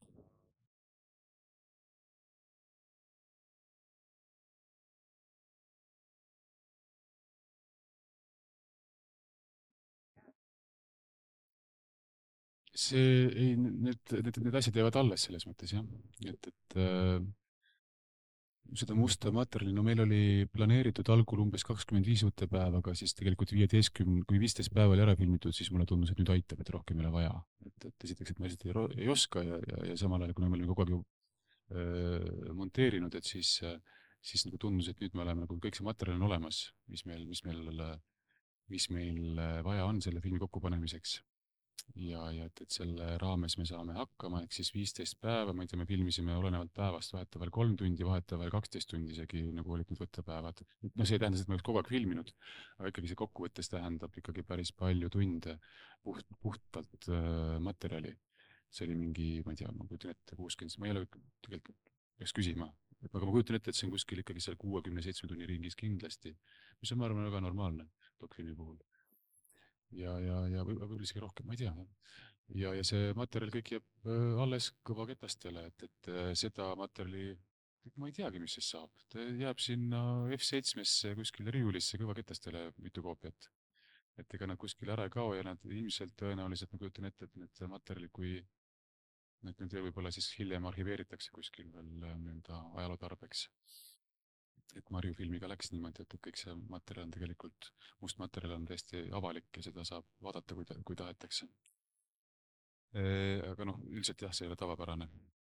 Speaker 1: See ei, need, need, need asjad jäävad alles selles mõttes, jah. Et, et äh, seda musta materjali, no meil oli planeeritud algul umbes kakskümmend viis võttepäeva, aga siis tegelikult viieteistkümne, kui viisteist päeva oli ära filmitud, siis mulle tundus, et nüüd aitab, et rohkem ei ole vaja. Et, et esiteks, et ma lihtsalt ei, ei oska ja, ja, ja samal ajal, kuna me olime kogu aeg ju äh, monteerinud, et siis, siis nagu tundus, et nüüd me oleme nagu kõik see materjal on olemas, mis meil, mis meil, mis meil vaja on selle filmi kokkupanemiseks. Ja, ja et, et selle raames me saame hakkama, ehk siis viisteist päeva, ma ei tea, me filmisime olenevalt päevast vahetavael kolm tundi, vahetavael kaksteist tundi isegi, nagu olid need võttepäevad. No see ei tähenda, et me oleks kogu aeg filminud, aga ikkagi see kokkuvõttes tähendab ikkagi päris palju tunde puht, puhtalt äh, materjali. See oli mingi, ma ei tea, ma kujutan ette kuuskümmend, ma ei ole tegelikult, peaks küsima, aga ma kujutan ette, et see on kuskil ikkagi seal kuuekümne seitsme tunni ringis kindlasti, mis on, ma arvan, väga normaalne dokfilmi puhul. Ja, ja, ja võib-olla isegi rohkem, ma ei tea. Ja, ja see materjal kõik jääb alles kõvaketastele, et, et seda materjali, ma ei teagi, mis siis saab. Ta jääb sinna F seitsmesse kuskile riiulisse kõvaketastele mitu koopiat. Et ega nad kuskile ära ei kao ja nad ilmselt tõenäoliselt, ma kujutan ette, et need materjali, kui need nüüd võib-olla siis hiljem arhiveeritakse kuskil veel nii-öelda ajaloo tarbeks. Et Marju filmiga läks niimoodi, et kõik see materjal on tegelikult, must materjal on täiesti avalik ja seda saab vaadata, kui, ta, kui tahetakse. E, aga noh, üldiselt jah, see ei ole tavapärane.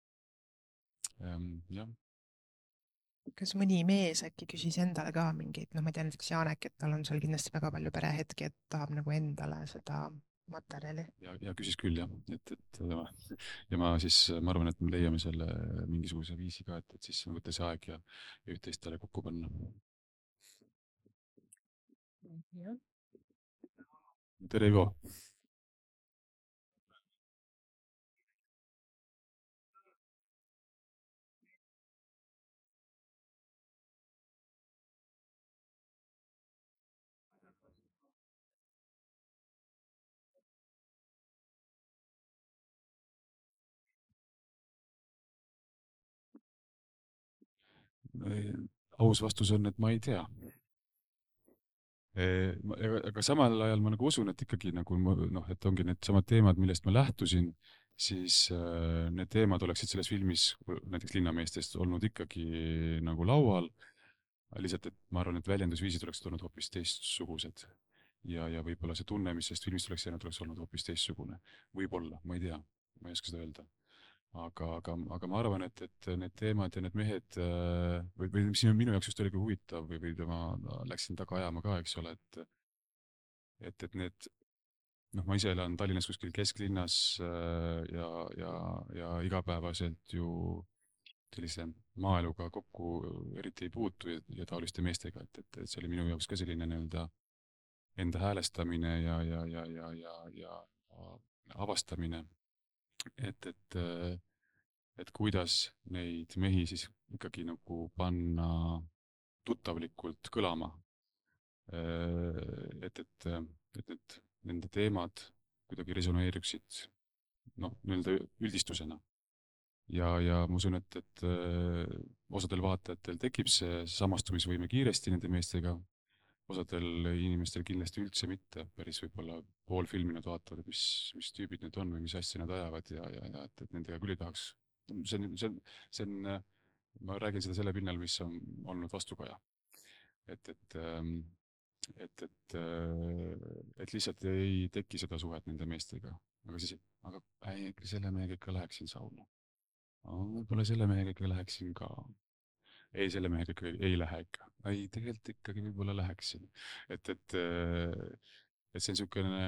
Speaker 1: Ehm, jah.
Speaker 2: Kas mõni mees äkki küsis endale ka mingid, noh, ma tean näiteks Janek, et tal on seal kindlasti väga palju perehetki, et tahab nagu endale seda materjali.
Speaker 1: Ja, ja küsis küll, jah. Et, et, ja ma siis, ma arvan, et me leiame selle mingisuguse viisi ka, et, et siis võtta see aeg ja, ja üht-teist talle kokku panna.
Speaker 2: Ja.
Speaker 1: Tere, Ivo! Aus vastus on, et ma ei tea. Aga samal ajal ma nagu usun, et ikkagi nagu, noh, et ongi need samad teemad, millest ma lähtusin, siis need teemad oleksid selles filmis, näiteks linnameestest, olnud ikkagi nagu laual. Lihtsalt, et ma arvan, et väljendusviisid oleks tulnud hoopis teistsugused. Ja, ja võib-olla see tunne, mis sellest filmist oleks jäänud, oleks olnud hoopis teistsugune. Võib-olla, ma ei tea. ma ei oska seda öelda. Aga, aga, aga ma arvan, et, et need teemad ja need mehed või, või mis minu jaoks just oligi huvitav või, või ma läksin taga ajama ka, eks ole, et et, et need noh, ma ise elan Tallinnas kuskil kesklinnas ja, ja, ja igapäevaselt ju sellise maaeluga kokku eriti ei puutu ja, ja taoliste meestega, et, et, et see oli minu jaoks ka selline nii-öelda enda häälestamine ja, ja, ja, ja, ja, ja avastamine, et, et, et kuidas neid mehi siis ikkagi nagu panna tuttavlikult kõlama. Et, et, et, et nende teemad kuidagi resoneeruksid noh, nii-öelda üldistusena. Ja, ja ma usun, et, et osadel vaatajatel tekib see samastumisvõime kiiresti nende meestega, osadel inimestel kindlasti üldse mitte, päris võib-olla pool filmi nad vaatavad, mis, mis tüübid need on või mis asja nad ajavad ja, ja, ja et, et nendega küll ei tahaks. See on, see on, see on, ma räägin seda selle pinnal, mis on olnud vastukaja. Et, et, et, et, et lihtsalt ei teki seda suhet nende meestega. Aga siis, aga ei, selle mehega ikka läheksin sauna. Võib-olla selle mehega ikka läheksin ka. Ei, selle mehega ikka ei lähe ikka. Ei, tegelikult ikkagi võib-olla läheksin. Et, et, et see on niisugune,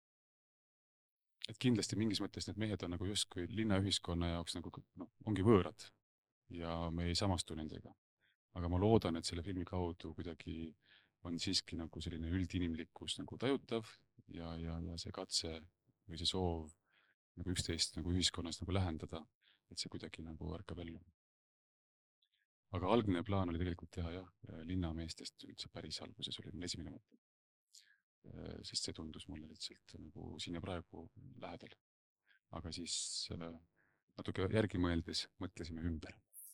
Speaker 1: et kindlasti mingis mõttes need mehed on nagu justkui linnaühiskonna jaoks nagu, no, ongi võõrad ja me ei samastu nendega. Aga ma loodan, et selle filmi kaudu kuidagi on siiski nagu selline üldinimlikkus nagu tajutav ja, ja, ja see katse või see soov nagu üksteist nagu ühiskonnas nagu lähendada, et see kuidagi nagu ärkab ellu. Aga algne plaan oli tegelikult teha jah, linnameestest üldse päris alguses oli esimene mõte. Sest see tundus mulle lihtsalt nagu siin ja praegu lähedal. Aga siis natuke järgi mõeldes mõtlesime ümber.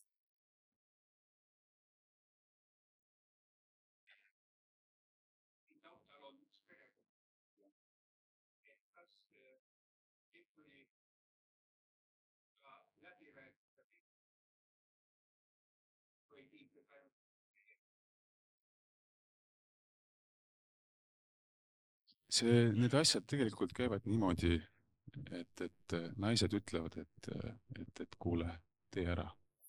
Speaker 1: See, need asjad tegelikult käivad niimoodi, et, et naised ütlevad, et, et, et kuule, tee ära.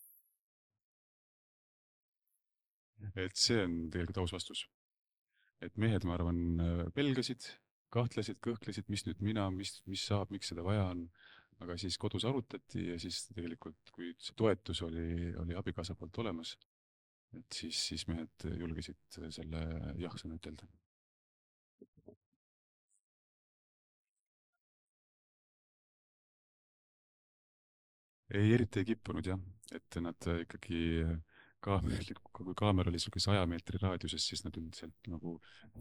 Speaker 1: Et see on tegelikult aus vastus. Et mehed, ma arvan, pelgasid, kahtlesid, kõhklesid, mis nüüd mina, mis, mis saab, miks seda vaja on. Aga siis kodus arutati ja siis tegelikult, kui see toetus oli, oli abikaasa poolt olemas, et siis, siis mehed julgesid selle jah-sõna ütelda. Ei, eriti ei kippunud jah, et nad ikkagi kaamer, kui kaamer oli selline saja meetri raadiuses, siis nad üldiselt nagu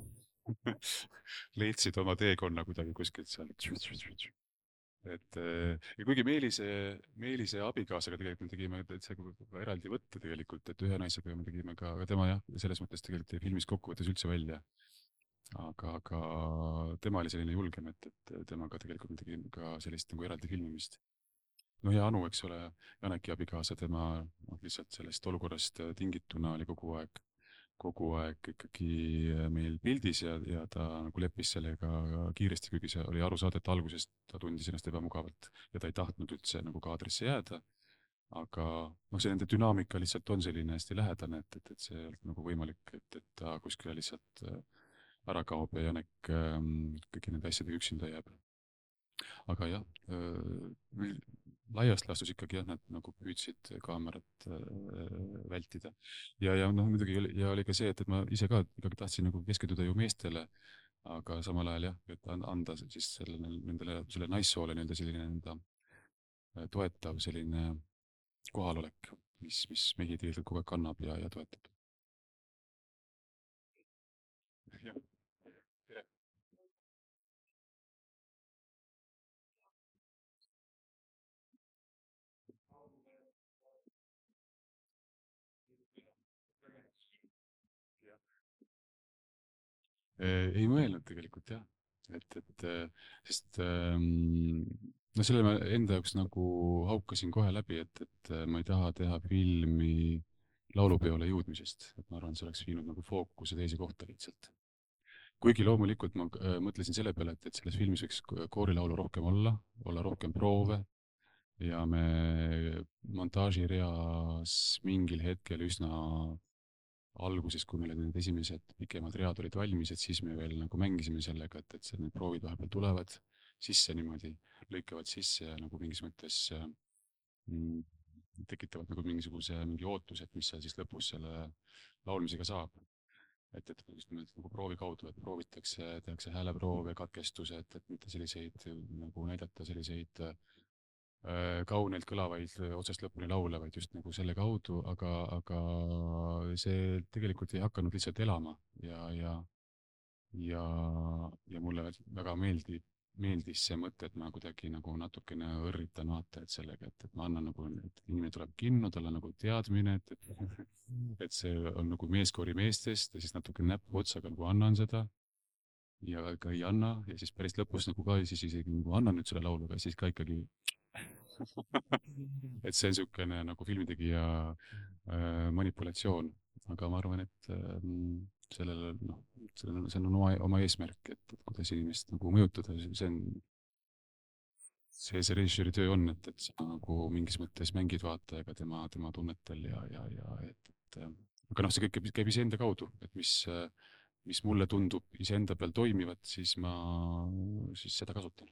Speaker 1: leidsid oma teekonna kuidagi kuskilt seal. Et, ja kuigi Meelise, Meelise abikaasaga tegelikult me tegime täitsa eraldi võtte tegelikult, et ühe naisega me tegime ka, aga tema jah, selles mõttes tegelikult filmis kokkuvõttes üldse välja. Aga, aga tema oli selline julgem, et, et temaga tegelikult me tegime ka sellist nagu eraldi filmimist. No ja Anu, eks ole, Janeki abikaasa, tema no, lihtsalt sellest olukorrast tingituna oli kogu aeg, kogu aeg ikkagi meil pildis ja, ja ta nagu leppis sellega kiiresti, kuigi see oli aru saada, et algusest ta tundis ennast ebamugavalt ja ta ei tahtnud üldse nagu kaadrisse jääda. Aga no, see nende dünaamika lihtsalt on selline hästi lähedane, et, et, et see ei olnud nagu võimalik, et, et ta kuskile lihtsalt ära kaob ja Janek kõiki nende asjadega üksinda jääb. Aga jah, laiast laastus ikkagi jah, nad nagu püüdsid kaamerat vältida. Ja, ja noh, muidugi oli, ja oli ka see, et, et ma ise ka ikkagi tahtsin nagu keskenduda ju meestele, aga samal ajal jah, et anda siis selle, nendele, selle naissoole nii-öelda selline enda toetav selline kohalolek, mis, mis mehi tegelikult kogu aeg kannab ja, ja toetab. Jah. Ei mõelnud tegelikult jah, et, et sest no selle ma enda jaoks nagu haukasin kohe läbi, et, et ma ei taha teha filmi laulupeole jõudmisest, et ma arvan, see oleks viinud nagu fookuse teise kohta lihtsalt. Kuigi loomulikult ma mõtlesin selle peale, et, et selles filmis võiks koorilaulu rohkem olla, olla rohkem proove, ja me montaažireas mingil hetkel üsna alguses, kui meil need esimesed pikemad read olid valmis, et siis me veel nagu mängisime sellega, et, et need proovid vahepeal tulevad sisse niimoodi, lõikavad sisse ja nagu mingis mõttes mm, tekitavad nagu mingisuguse mingi ootus, et mis seal siis lõpus selle laulmisega saab. Et, et just nimelt nagu proovi kaudu, et proovitakse, tehakse hääleproove, katkestused, et mitte selliseid nagu näidata selliseid äh, kaunelt kõlavaid otsast lõpuni laule, vaid just nagu selle kaudu, aga, aga see tegelikult ei hakanud lihtsalt elama ja, ja, ja, ja mulle väga meeldib, meeldis see mõte, et ma kuidagi nagu natukene õrritan vaata, et sellega, et, et ma annan nagu, et inimene tuleb kinno, tal on nagu teadmine, et, et, et see on nagu meeskoori meestest ja siis natuke näppu otsaga nagu annan seda ja ka ei anna ja siis päris lõpus nagu ka siis isegi nagu annan nüüd selle lauluga, siis ka ikkagi et see on niisugune nagu filmitegija äh, manipulatsioon, aga ma arvan, et äh, sellel, noh, sellel on, see on oma, oma eesmärk, et, et kuidas inimest nagu mõjutada, see on see, see režissööri töö on, et, et sa nagu mingis mõttes mängid vaatajaga tema, tema tunnetel ja, ja, ja et, et aga noh, see kõik käib, käib iseenda kaudu, et mis, mis mulle tundub iseenda peal toimivat, siis ma siis seda kasutan.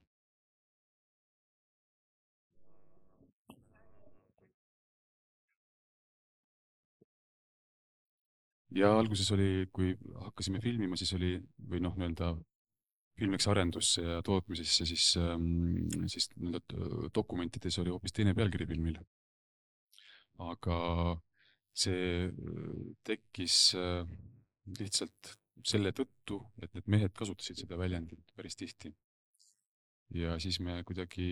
Speaker 1: Ja alguses oli, kui hakkasime filmima, siis oli, või noh, nii-öelda film läks arendusse ja tootmisesse, siis, siis dokumentides oli hoopis teine pealkiri filmil. Aga see tekkis lihtsalt selle tõttu, et need mehed kasutasid seda väljendit päris tihti. Ja siis me kuidagi,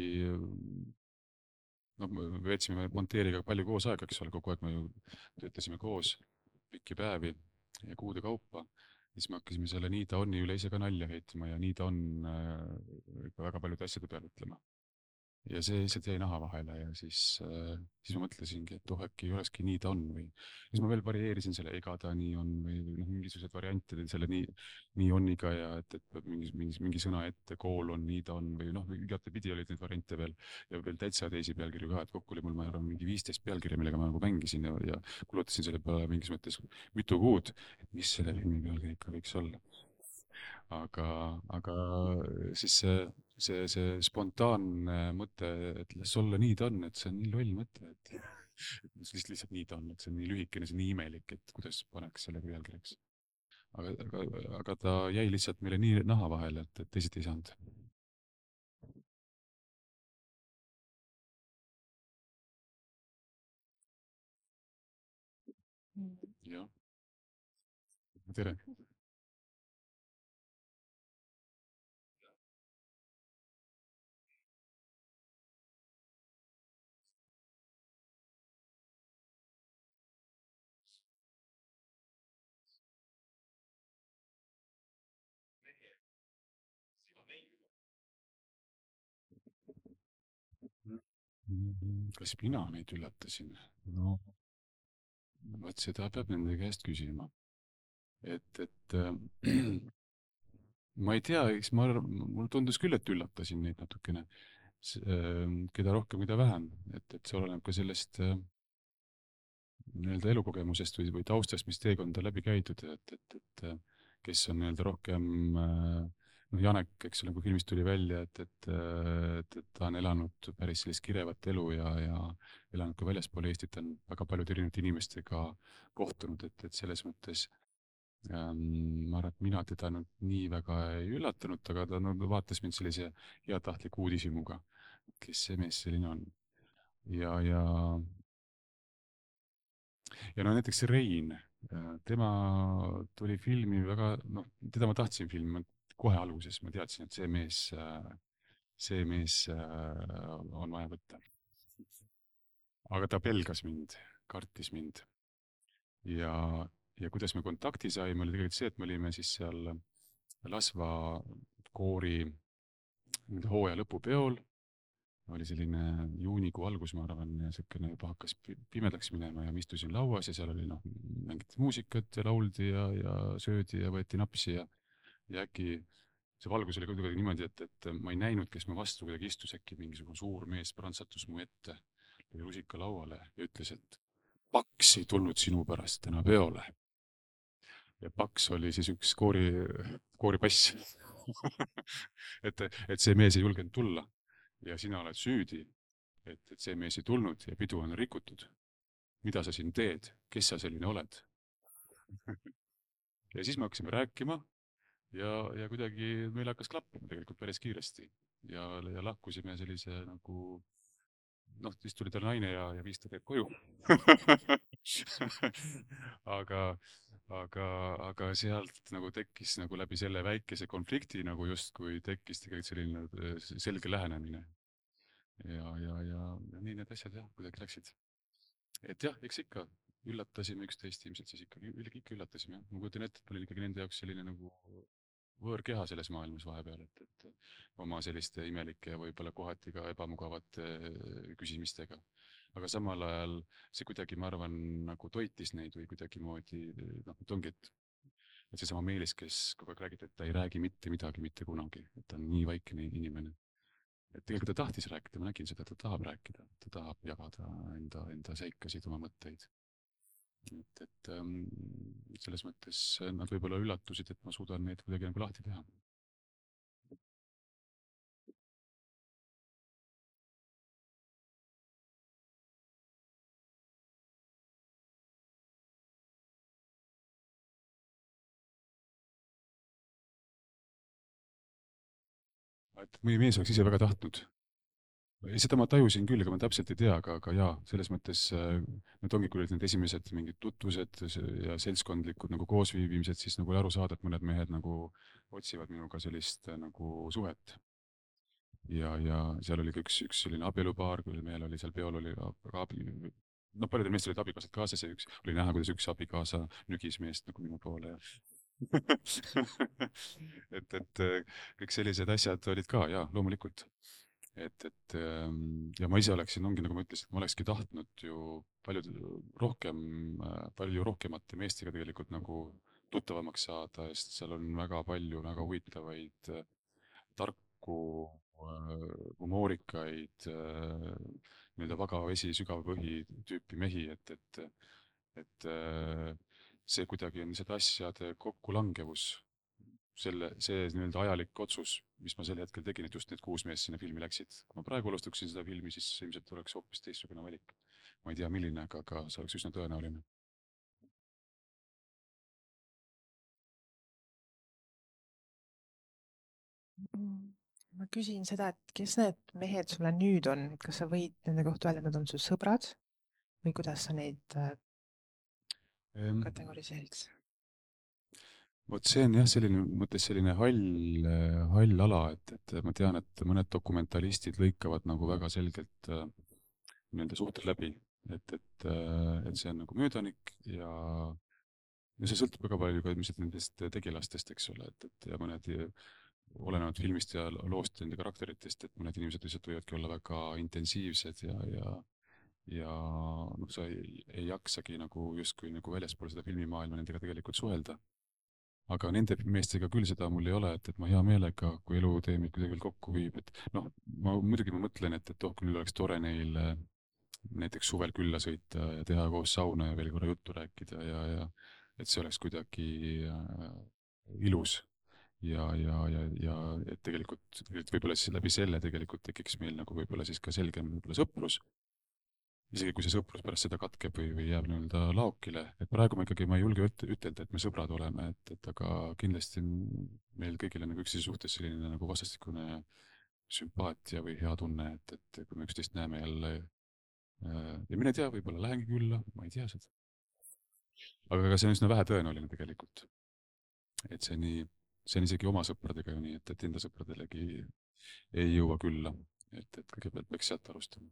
Speaker 1: no me veetsime monteeriga palju koos aega, eks ole, kogu aeg me ju töötasime koos pikki päevi ja kuude kaupa. Siis me hakkasime selle nii ta onni üle ise ka nalja heitima ja nii ta on äh, väga paljude asjade peale ütlema. Ja see lihtsalt jäi naha vahele ja siis, äh, siis ma mõtlesingi, et oh, äkki olekski nii ta on või siis ma veel varieerisin selle ega ta nii on või, või noh, mingisugused variantid selle nii, nii onniga ja et, et mingi, mingi, mingi sõna ette, kool on, nii ta on või noh, igatepidi olid neid variante veel ja veel täitsa teisi pealkirju ka, et kokku oli mul, ma arvan, mingi viisteist pealkirja, millega ma nagu mängisin ja, ja kulutasin selle peale mingis mõttes mitu kuud, et mis selle filmi pealkiri ikka võiks olla. Aga, aga siis see, see, see spontaanne mõte, et las olla nii ta on, et see on nii loll mõte, et lihtsalt, lihtsalt nii ta on, et see on nii lühikene, see on nii imelik, et kuidas paneks selle pealkirjaks. Aga, aga, aga ta jäi lihtsalt meile nii naha vahele, et, et teised ei saanud. Jah. Tere. Kas mina neid üllatasin? No, vaat seda peab nende käest küsima. Et, et äh, ma ei tea, eks ma, mul tundus küll, et üllatasin neid natukene, keda rohkem, keda vähem, et, et see oleneb ka sellest äh, nii-öelda elukogemusest või, või taustast, mis teekond on läbi käidud, et, et, et kes on nii-öelda rohkem äh, noh, Janek, eks ole, kui filmist tuli välja, et, et, et, et ta on elanud päris sellist kirevat elu ja, ja elanud ka väljaspool Eestit, on väga paljude erinevate inimestega kohtunud, et, et selles mõttes ähm, ma arvan, et mina teda nüüd nii väga ei üllatanud, aga ta no, vaatas mind sellise heatahtliku uudishimuga, kes see mees selline on. Ja, ja, ja no näiteks Rein, tema tuli filmi väga, noh, teda ma tahtsin filmi, kohe alguses ma teadsin, et see mees, see mees on vaja võtta. Aga ta pelgas mind, kartis mind. Ja, ja kuidas me kontakti saime, oli tegelikult see, et me olime siis seal Lasva koori hooaja lõpupeol. Oli selline juunikuu algus, ma arvan, ja selline juba hakkas pimedaks minema ja ma istusin lauas ja seal oli noh, mängiti muusikat ja lauldi ja, ja söödi ja võeti napsi ja, ja äkki see valgus oli kuidagi niimoodi, et, et ma ei näinud, kes mu vastu kuidagi istus, äkki mingisugune suur mees prantsatus mu ette, lõi rusika lauale ja ütles, et Paks ei tulnud sinu pärast täna peole. Ja Paks oli siis üks koori, kooripass. et, et see mees ei julgenud tulla ja sina oled süüdi, et, et see mees ei tulnud ja pidu on rikutud. Mida sa siin teed? Kes sa selline oled? ja siis me hakkasime rääkima ja, ja kuidagi meil hakkas klappima tegelikult päris kiiresti ja, ja lahkusime sellise nagu noh, siis tuli tal naine ja, ja viis ta teeb koju. aga, aga, aga sealt nagu tekkis nagu läbi selle väikese konflikti nagu justkui tekkis tegelikult selline selge lähenemine. Ja, ja, ja, ja nii need asjad jah, kuidagi läksid. Et jah, eks ikka üllatasime üksteist ilmselt siis ikka, ikka üllatasime. Ma kujutan ette, et ma olin ikkagi nende jaoks selline nagu võõrkeha selles maailmas vahepeal, et, et oma selliste imelike ja võib-olla kohati ka ebamugavate küsimistega. Aga samal ajal see kuidagi, ma arvan, nagu toitis neid või kuidagi moodi, noh, et ongi, et, et see sama Meelis, kes kogu aeg räägib, et ta ei räägi mitte midagi, mitte kunagi, et ta on nii vaikne inimene. Et tegelikult ta tahtis rääkida, ma nägin seda, ta tahab rääkida, ta tahab jagada enda, enda seikasid, oma mõtteid. Et, et ähm, selles mõttes nad võib-olla üllatusid, et ma suudan neid kuidagi nagu lahti teha. Et mõni mees oleks ise väga tahtnud. Seda ma tajusin küll, aga ma täpselt ei tea, aga, aga jaa, selles mõttes need ongi küll need esimesed mingid tutvused ja seltskondlikud nagu koosviibimised, siis nagu aru saada, et mõned mehed nagu otsivad minuga sellist nagu suhet. Ja, ja seal oli ka üks, üks selline abielupaar, kui meil oli seal peol oli abi, no paljudel meestel olid abikaasad kaasas ja üks, oli näha, kuidas üks abikaasa nügis meest nagu minu poole. Ja et, et kõik sellised asjad olid ka, jaa, loomulikult. Et, et ja ma ise oleksin, ongi nagu ma ütlesin, et ma olekski tahtnud ju palju rohkem, palju rohkemate meestega tegelikult nagu tuttavamaks saada, sest seal on väga palju väga huvitavaid tarku, humoorikaid, nii-öelda vagavesi, sügav põhi tüüpi mehi, et, et, et see kuidagi on seda asjade kokkulangevus, selle, see nii-öelda ajalik otsus, mis ma sel hetkel tegin, et just need kuus meest sinna filmi läksid. Kui ma praegu alustaksin seda filmi, siis ilmselt oleks hoopis teistsugune valik. Ma ei tea, milline, aga, aga see oleks üsna tõenäoline.
Speaker 2: Ma küsin seda, et kes need mehed sulle nüüd on, et kas sa võid nende kohta öelda, et nad on su sõbrad või kuidas sa neid ehm, kategoriseeriks?
Speaker 1: Vot see on jah, selline, mõttes selline hall, hall ala, et, et ma tean, et mõned dokumentalistid lõikavad nagu väga selgelt äh, nende suhted läbi, et, et, et see on nagu möödanik ja, ja see sõltub väga palju ka ilmselt nendest tegelastest, eks ole, et, et ja mõned olenevad filmist ja loost nende karakteritest, et mõned inimesed lihtsalt võivadki olla väga intensiivsed ja, ja, ja noh, sa ei, ei jaksagi nagu justkui nagu väljaspool seda filmimaailma nendega tegelikult suhelda. Aga nende meestega küll seda mul ei ole, et, et ma hea meelega, kui elutee meid kuidagi veel kokku viib, et noh, ma muidugi ma mõtlen, et, et oh, küll oleks tore neil näiteks suvel külla sõita ja teha koos sauna ja veel korra juttu rääkida ja, ja et see oleks kuidagi äh, ilus. Ja, ja, ja, ja et tegelikult, tegelikult võib-olla siis läbi selle tegelikult tekiks meil nagu võib-olla siis ka selgem võib-olla sõprus. Isegi kui see sõprus pärast seda katkeb või, või jääb nii-öelda laokile, et praegu ma ikkagi ma ei julge ütelda, et me sõbrad oleme, et, et aga kindlasti meil kõigil on nagu üksteise suhtes selline nagu vastastikune sümpaatia või hea tunne, et, et kui me üksteist näeme jälle ja mine tea, võib-olla lähengi külla, ma ei tea seda. Aga see on üsna vähe tõenäoline tegelikult. Et see nii see on isegi oma sõpradega ju nii, et, et enda sõpradelegi ei jõua külla, et, et kõigepealt peaks sealt alustama.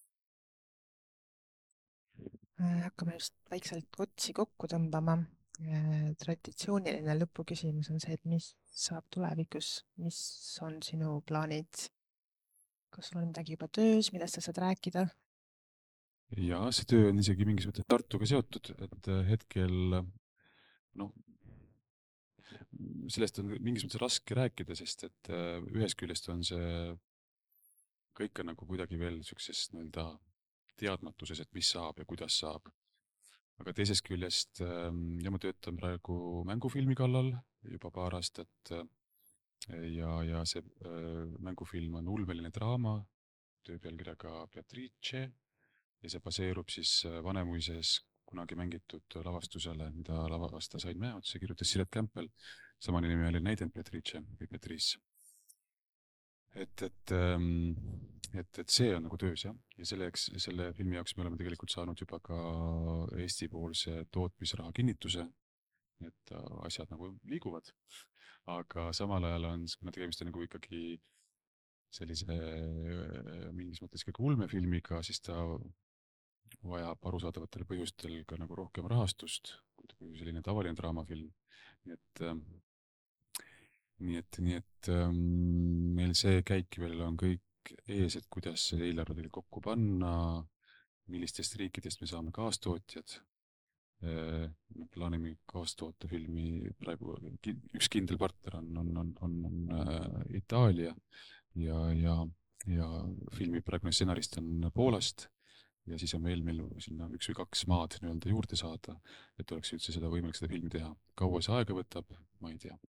Speaker 2: Hakkame just vaikselt otsi kokku tõmbama. Traditsiooniline lõpuküsimus on see, et mis saab tulevikus, mis on sinu plaanid? Kas sul on midagi juba töös, millest sa saad rääkida?
Speaker 1: Ja see töö on isegi mingisugune Tartuga seotud, et hetkel noh, sellest on mingis mõttes raske rääkida, sest et äh, ühest küljest on see kõik on nagu kuidagi veel niisuguses nii-öelda teadmatuses, et mis saab ja kuidas saab. Aga teisest küljest, ähm, ja ma töötan praegu mängufilmi kallal juba paar aastat äh, ja, ja see äh, mängufilm on ulmeline draama töö pealkirjaga Beatrice ja see baseerub siis äh, Vanemuises kunagi mängitud lavastusele, mida lavastas Ain Mäeots ja kirjutas Siret Kämpel. Sama nimi oli näidend Beatrice või Beatrice. Et, et, ähm, et, et see on nagu töös, jah. Ja selleks, selle filmi jaoks me oleme tegelikult saanud juba ka Eesti poolse tootmisraha kinnituse, et asjad nagu liiguvad. Aga samal ajal on, kuna tegemist on nagu ikkagi sellise mingis mõttes ikkagi ulmefilmiga, siis ta vajab arusaadavatel põhjustel ka nagu rohkem rahastust, kui selline tavaline draamafilm. Nii et Nii et, nii et ähm, meil see käik veel on kõik ees, et kuidas see eelarve teil kokku panna, millistest riikidest me saame kaastootjad. Äh, plaanime kaastoota filmi praegu, üks kindel partner on, on, on, on, on äh, Itaalia ja, ja, ja filmi praegune stsenarist on Poolast ja siis on veel meil sinna üks või kaks maad nii-öelda juurde saada, et oleks üldse seda võimalik seda filmi teha. Kaua see aega võtab, ma ei tea.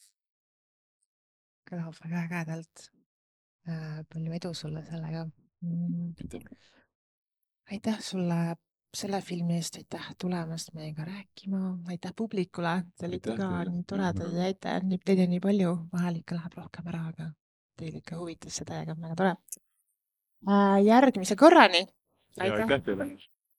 Speaker 2: Kõlab väga ägedalt. Palju edu sulle sellega.
Speaker 1: Aitäh.
Speaker 2: Aitäh sulle selle filmi eest, aitäh tulemast meiega rääkima, aitäh publikule, te olite ka nii toredad ja jäite, teid on nii palju, vahel ikka läheb rohkem ära, aga teil ikka huvitas seda ja ka väga tore. Järgmise korrani.
Speaker 1: Aitäh, aitäh teile.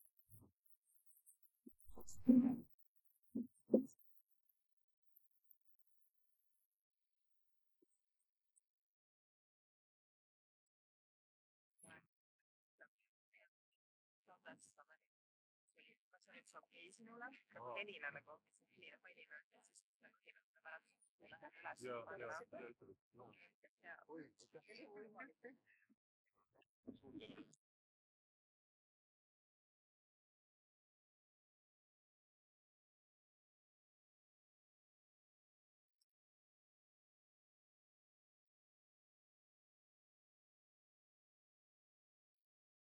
Speaker 2: Sinule, helina nagu, helina painina, ja siis nagu helina pärast üles. Ja, ja.